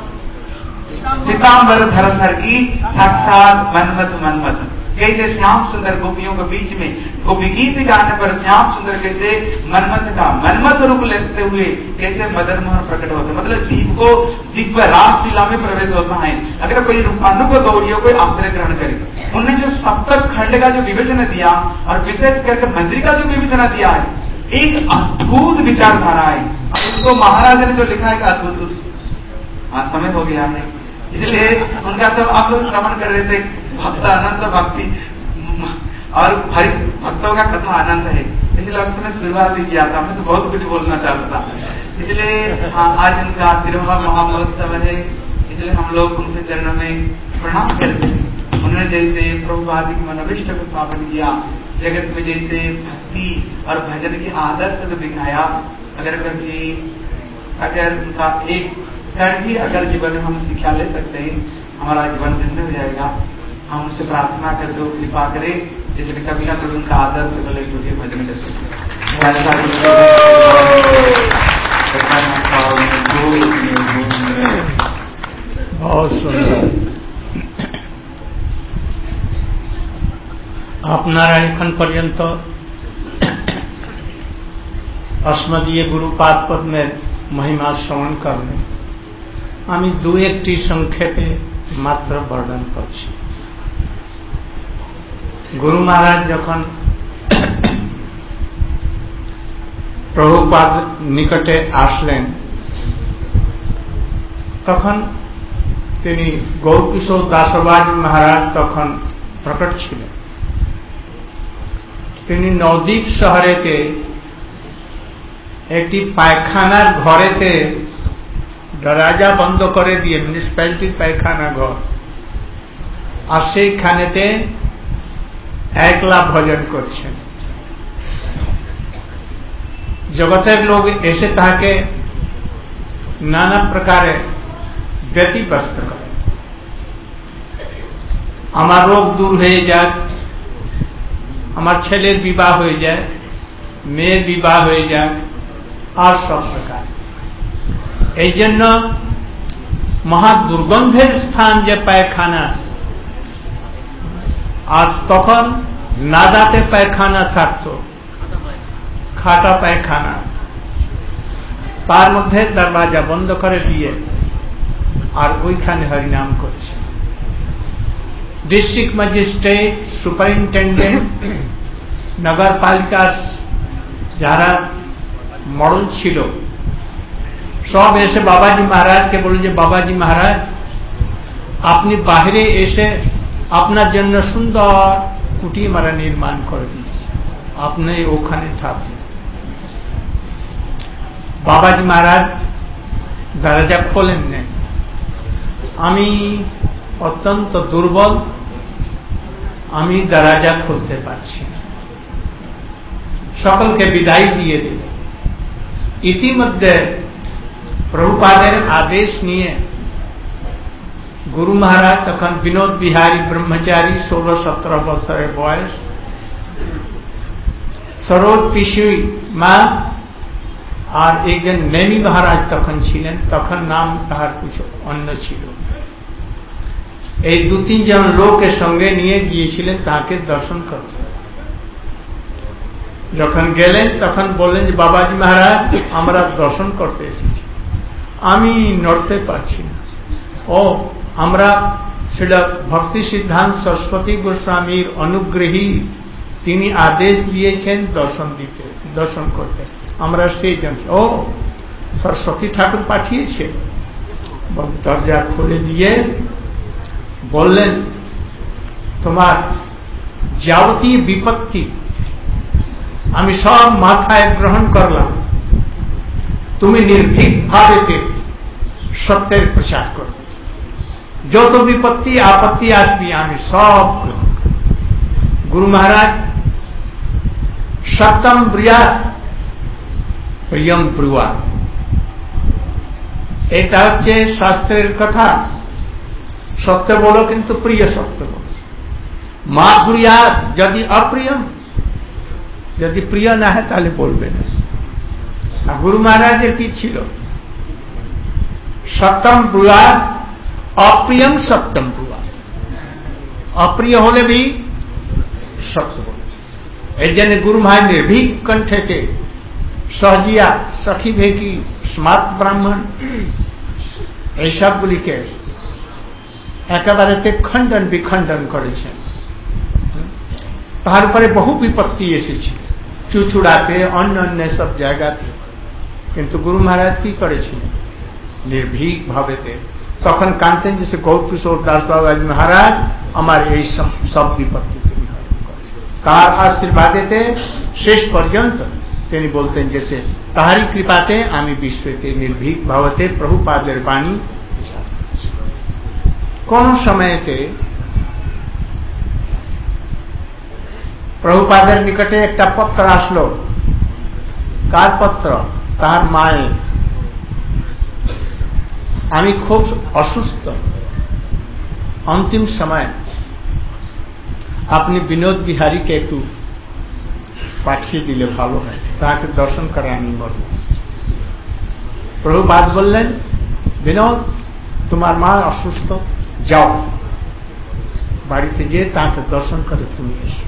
पीताम्बर धर सर्गी साक्षात मनमत मनमत। कैसे श्याम सुंदर गोपियों के बीच में गोपी गीत गाने पर श्याम सुंदर कैसे मनमत का मनमत रूप लेते हुए कैसे मदन मोहन प्रकट होते, मतलब दीप को दिव्य रासलीला में प्रवेश होता है। अगर कोई रूपानुग गौड़ियों को आश्रय ग्रहण करे, उन्होंने जो सप्तक खंड का जो विवेचन दिया और विशेष करके मंदिर का जो विवेचन दिया है, एक अद्भुत विचारधारा है। उसको महाराज ने जो लिखा है अद्भुत, हाँ समय हो गया है, इसलिए उनका तो आप लोग श्रवण कर रहे थे भक्त अनंत भक्ति और हरि भक्तों का कथा आनंद है। इसलिए अब मैं शुरुआत ही किया था, मैं तो बहुत कुछ बोलना चाहता था। इसलिए आज उनका 13वां महामहोत्सव है, इसलिए हम लोग उनके चरणों में प्रणाम करते हैं। उन्होंने जैसे प्रभुपाद की मनभिष्ट को स्थापन किया, जगत में जैसे भक्ति और भजन की आदर्श को दिखाया, अगर कभी अगर उनका एक क्षण भी अगर जीवन में हम शिक्षा ले सकते हैं, हमारा जीवन धन्य हो जाएगा। हम उनसे प्रार्थना करते हो कृपा करे, जिसने कभी ना कभी उनका आदर्श को लेकर के भजन कर सकते। बहुत सुंदर। আপনারা এখন পর্যন্ত अस्मदीय गुरुपाद पद्मेर महिमा श्रवण करलेन। আমি দু একটি সংক্ষেপে মাত্র বর্ণন করছি। গুরু মহারাজ যখন প্রভুপাদ নিকটে আসলেন, তখন তিনি গৌরকিশোর দাসবাজ মহারাজ তখন প্রকট ছিলেন। তিনি নবদ্বীপ শহরেতে একটি পায়খানার ঘরেতে দরজা বন্ধ করে দিয়ে, মিউনিসিপ্যালিটির পায়খানা ঘর, আর সেইখানেতে একলা ভজন করছেন। জগতের লোক এসে তাকে নানা প্রকারে ব্যতিব্যস্ত করে, আমার রোগ দূর হয়ে যাক, আমার ছেলের বিবাহ হয়ে যায়, মেয়ের বিবাহ হয়ে যাক, আর সব প্রকার। এই জন্য মহা দুর্গন্ধের স্থান যে পায়খানা, আর তখন নাদাতে পায়খানা থাকতো, খাটা পায়খানা, তার মধ্যে দরওয়াজা বন্ধ করে দিয়ে আর ওইখানে হরিনাম করছে। ডিস্ট্রিক্ট ম্যাজিস্ট্রেট, সুপারিনটেন্ডেন্ট, নগরপালিকার যারা মডেল ছিল সব এসে বাবাজি মহারাজকে বলে যে বাবাজি মহারাজ, আপনি বাইরে এসে আপনার জন্য সুন্দর কুটি মারা নির্মাণ করে দিয়েছে, আপনি ওখানে থাকবেন। বাবাজি মহারাজ দরজা খোলেন নেই, আমি অত্যন্ত দুর্বল, আমি দরজা খুলতে পারছি না। সকলকে বিদায় দিয়ে দিল। ইতিমধ্যে প্রভুপাদের আদেশ নিয়ে গুরু মহারাজ, তখন বিনোদ বিহারী ব্রহ্মচারী, 16-17 বছরের বয়স, সরোজ পিসুই মা আর একজন নেমি মহারাজ তখন ছিলেন, তখন নাম তাহার কিছু অন্য ছিল। এই 2-3 জন লোকের সঙ্গে নিয়ে গিয়েছিলেন তাকে দর্শন করতে। যখন গেলেন তখন বললেন যে বাবাজি মহারাজ, আমরা দর্শন করতে এসেছি, আমি নড়তে পারছি না। ও, আমরা সেটা ভক্তি সিদ্ধান্ত সরস্বতী গোস্বামীর অনুগ্রহী, তিনি আদেশ দিয়েছেন দর্শন করতে, আমরা সেই জানছি। ও, সরস্বতী ঠাকুর পাঠিয়েছে। দরজা খুলে দিয়ে বললেন, তোমার যাবতীয় বিপত্তি আমি সব মাথায় গ্রহণ করলাম, তুমি নির্ভীক ভাবে সত্যের প্রচার করো, যত বিপত্তি আপত্তি আসবি আমি সব গ্রহণ করব। গুরু মহারাজ সত্যম ব্রিয়া প্রিয়ম ব্রুয়া, এটা হচ্ছে শাস্ত্রের কথা, সত্য বলো কিন্তু প্রিয় সত্য বলো। মা ব্রিয়া যদি অপ্রিয়ম, যদি প্রিয় না হয় তাহলে বলবে না। আর গুরু মহারাজের কি ছিল? সত্যম ব্রুয়া অপ্রিয়ম সত্যম ব্রুয়া, অপ্রিয় হলে भी সত্য বলে। এই জন্য গুরু মহারাজ নির্ভীক কণ্ঠেতে সহজিয়া, সখী ভেকি, স্মার্ট ব্রাহ্মণ এইসবগুলিকে একেবারে খণ্ডন বিখণ্ডন করেছেন। তার উপরে বহু বিপত্তি এসেছে, চুচুড়াতে, অন্য অন্য সব জায়গাতে, কিন্তু গুরু মহারাজ কি করেছিলেন? নির্ভীক ভাবেতে তখন কানতেন যে গৌর কিশোর দাস বাবাজি মহারাজ আমার এই সব বিপত্তি তুমি হরণ করেছ। তার আশীর্বাদেতে শেষ পর্যন্ত তিনি বলতেন যে তাহারি কৃপাতে আমি বিশ্বতে নির্ভীক ভাবতে প্রভুপাদের বাণী। কোন সময়েতে প্রভুপাদের নিকটে একটা পত্র আসলো। কার পত্র? তার মায়ের। আমি খুব অসুস্থ, অন্তিম সময় আপনি বিনোদ বিহারীকে একটু পাঠিয়ে দিলে ভালো হয়, তাকে দর্শন করে আমি মরব। প্রভুপাদ বললেন, বিনোদ তোমার মা অসুস্থ, যাও বাড়িতে যে তাকে দর্শন করে তুমি এসো।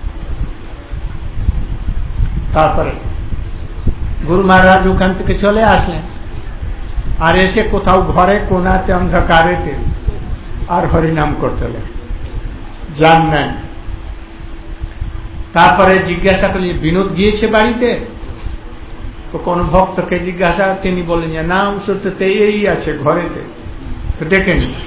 তারপরে গুরু মহারাজ ওখান থেকে চলে আসলেন, আর এসে কোথাও ঘরে কোনাতে অন্ধকারেতে আর হরিনাম করতে লাগে, জানলেন। তারপরে জিজ্ঞাসা করলেন, বিনোদ গিয়েছে বাড়িতে? তো কোন ভক্তকে জিজ্ঞাসা, তিনি বললেন যে না, সত্যতে এই আছে ঘরেতে, তো ডেকে নিয়ে।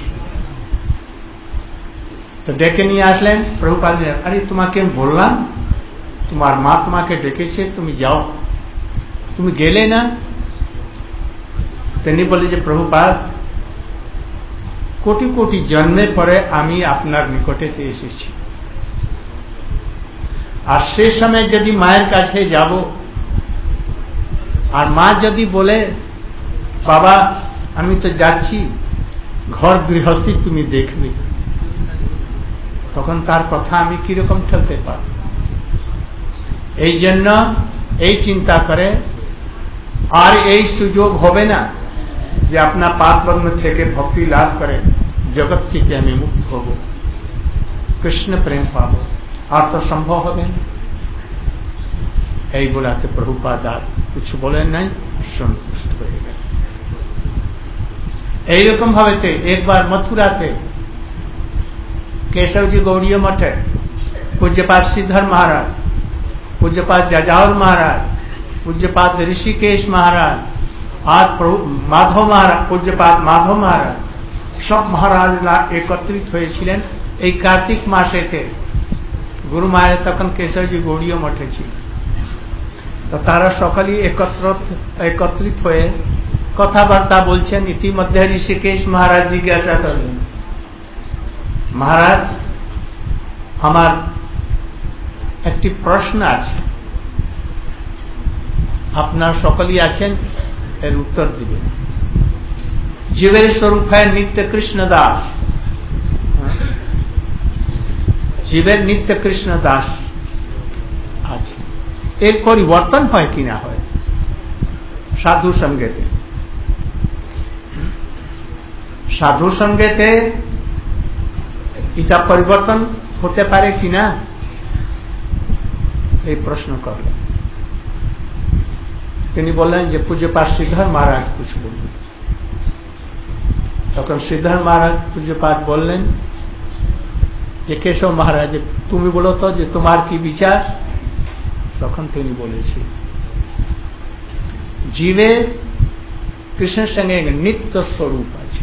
তো ডেকে নিয়ে আসলেন। প্রভুপাদ, আরে তোমাকে আমি বললাম তোমার মা তোমাকে ডেকেছে, তুমি যাও, তুমি গেলে না। তিনি বলে যে প্রভুপাদ, কোটি কোটি জন্মের পরে আমি আপনার নিকটেতে এসেছি, আর সে সময় যদি মায়ের কাছে যাব আর মা যদি বলে বাবা আমি তো যাচ্ছি, ঘর গৃহস্থী তুমি দেখবে, তখন তার কথা আমি কিরকম ঠেলতে পারব। এই জন্য এই চিন্তা করে আর এই সুযোগ হবে না যে আপনার পাপ বন্ধ থেকে ভক্তি লাভ করে জগৎ থেকে আমি মুক্ত হব, কৃষ্ণ প্রেম পাব, আর তো সম্ভব হবে না। এই বলাতে প্রভুপাদ আর কিছু বলেন নাই, সন্তুষ্ট হয়ে গেল। এইরকম ভাবেতে একবার মথুরাতে केशवजी गौड़ीय मठ है, पूज्यपाद श्रीधर महाराज, पूज्यपाद जाजावर महाराज, पूज्यपाद ऋषिकेश महाराज, आज प्रभु माधव महाराज, पूज्यपाद माधव महाराज, सब महाराजरा एकत्रित হয়েছিলেন এই কার্তিক মাসেতে। গুরু মায়ের তখন কেশবজি গৌড়ীয় মঠে ছিল। তো তারা সকলেই একত্রিত হয়ে কথাবার্তা বলছেন। ইতিমধ্যে ঋষিকেশ মহারাজ জিজ্ঞাসা করলেন, महाराज हमार एक प्रश्न आछे, आपनार सकलेई आछेन, एर उत्तर दिबेन। जीवेर स्वरूप है नित्य कृष्ण दास, जीवेर नित्य कृष्ण दास आछे, एर परिवर्तन हय कि ना हय साधु संगेते? साधु संगेते এটা পরিবর্তন হতে পারে কিনা এই প্রশ্ন করলেন। তিনি বললেন যে পূজ্যপাদ শ্রীধর মহারাজ কিছু বললেন। তখন শ্রীধর মহারাজ পূজ্যপাদ বললেন যে কেশব মহারাজ তুমি বলো তো যে তোমার কি বিচার? তখন তিনি বলেছি জীবে কৃষ্ণের সঙ্গে এক নিত্য স্বরূপ আছে,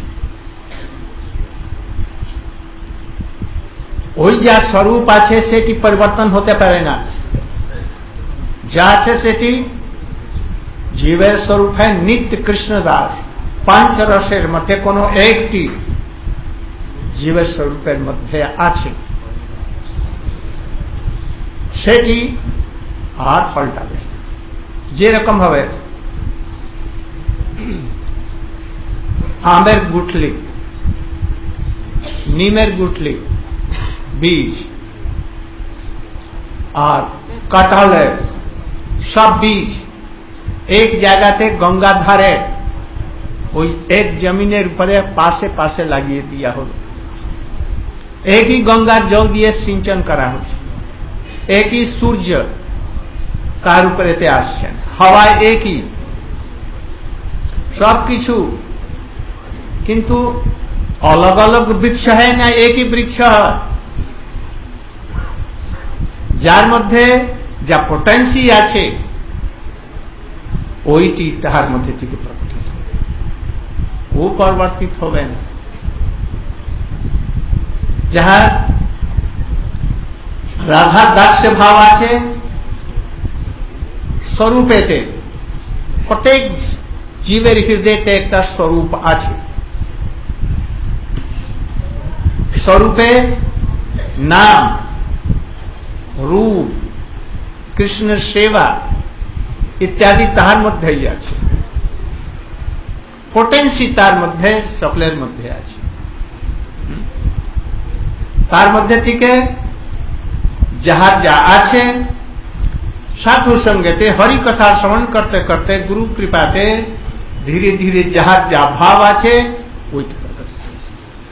ওই যা স্বরূপ আছে সেটি পরিবর্তন হতে পারে না। যা আছে সেটি জীবের স্বরূপ হয় নিত্য কৃষ্ণ দাস। পাঁচ রসের মধ্যে কোনো একটি জীবের স্বরূপের মধ্যে আছে, সেটি আর পাল্টাবে। যেরকম ভাবে আমের গুটলি, নিমের গুটলি बीज और कटहलेर सब बीज एक जगहते गंगा धारे ওই एक जमीनेर ऊपर पाशे पाशे লাগিয়ে दिया হলো। एक ही गंगार जल दिए सिंचन करा হচ্ছে, एक ही सूर्य तार ऊपरेते आसছেন, हवा एक ही, सब किछु किन्तु अलग अलग वृक्ष है ना, एक ही वृक्ष है। যার মধ্যে যা পোটেন্সি আছে ওইটি তাহার মধ্যে থেকে প্রকটিত হবে, ও পরিবর্তিত হবে না। যাহার রাধা দাস্য ভাব আছে স্বরূপেতে, প্রত্যেক জীবের হৃদয়তে একটা স্বরূপ আছে। স্বরূপে নাম, रूप, कृष्ण सेवा इत्यादि तार मध्य ही आछे, पोटेंसी तार मध्य सकलेर मध्य आछे। तार मध्य थेके जाहार जा आछे साधु संगेते हरि कथा श्रवण करते करते गुरु कृपाते धीरे धीरे जाहार जा भाव आछे ओइटा प्रकटित हच्छे।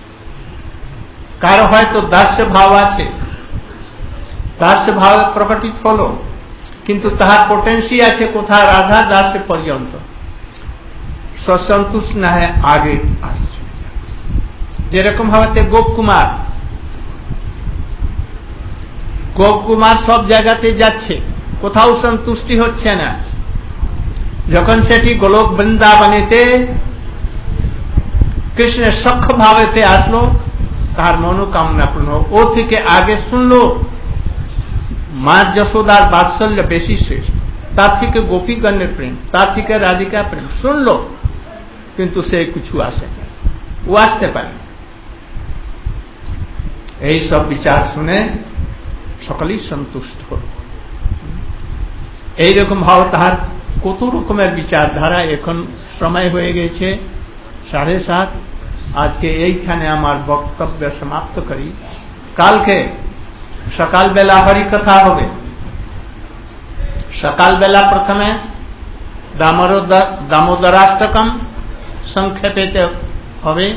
कारो हयतो दास्य भाव आछे, दास्य भाव प्रकटित हलो, किन्तु ताहार पोटेंसी आछे कोथा राधा दास्य पर्यन्त, ससंतुष्ट ना है आगे आगे चले जाए। जेरकम भावे गोप कुमार सब जगहते जाच्छे, कोथाओ सन्तुष्टि होच्छे ना। जखन सेटी गोलोक बृंदावनेते कृष्ण सख्य भावेते आसलो, ताहार मनोकामना पूर्ण हो। ओ थेके आगे सुनलो माँ यशोदार बात्सल्य बेशी श्रेष्ठ, तार थेके गोपीगणेर प्रेम, तार थेके राधिका प्रेम सुन लो, किन्तु से किछु आसे ना, वो आसते पारे। এই সব বিচার শুনে সকলেই সন্তুষ্ট হল। এইরকম ভাব তাহার কত রকমের বিচারধারা। এখন সময় হয়ে গেছে 7:30। আজকে এইখানে আমার বক্তব্য সমাপ্ত করি। কালকে सकाल बेला हरि कथा होबे। सकाल बेला प्रथमे दामोदराष्टकम संक्षेपेते होबे।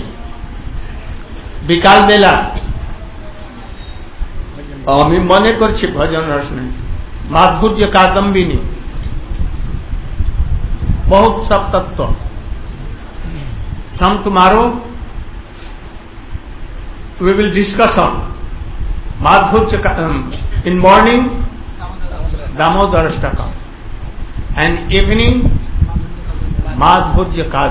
बिकाल बेला आमी मने करछि भजन रसने माधुर्य कादम्बिनी, बहुत सब तत्व। From tomorrow we will discuss on माधुर्य in morning Damodar Ashtakam and evening माधुर्य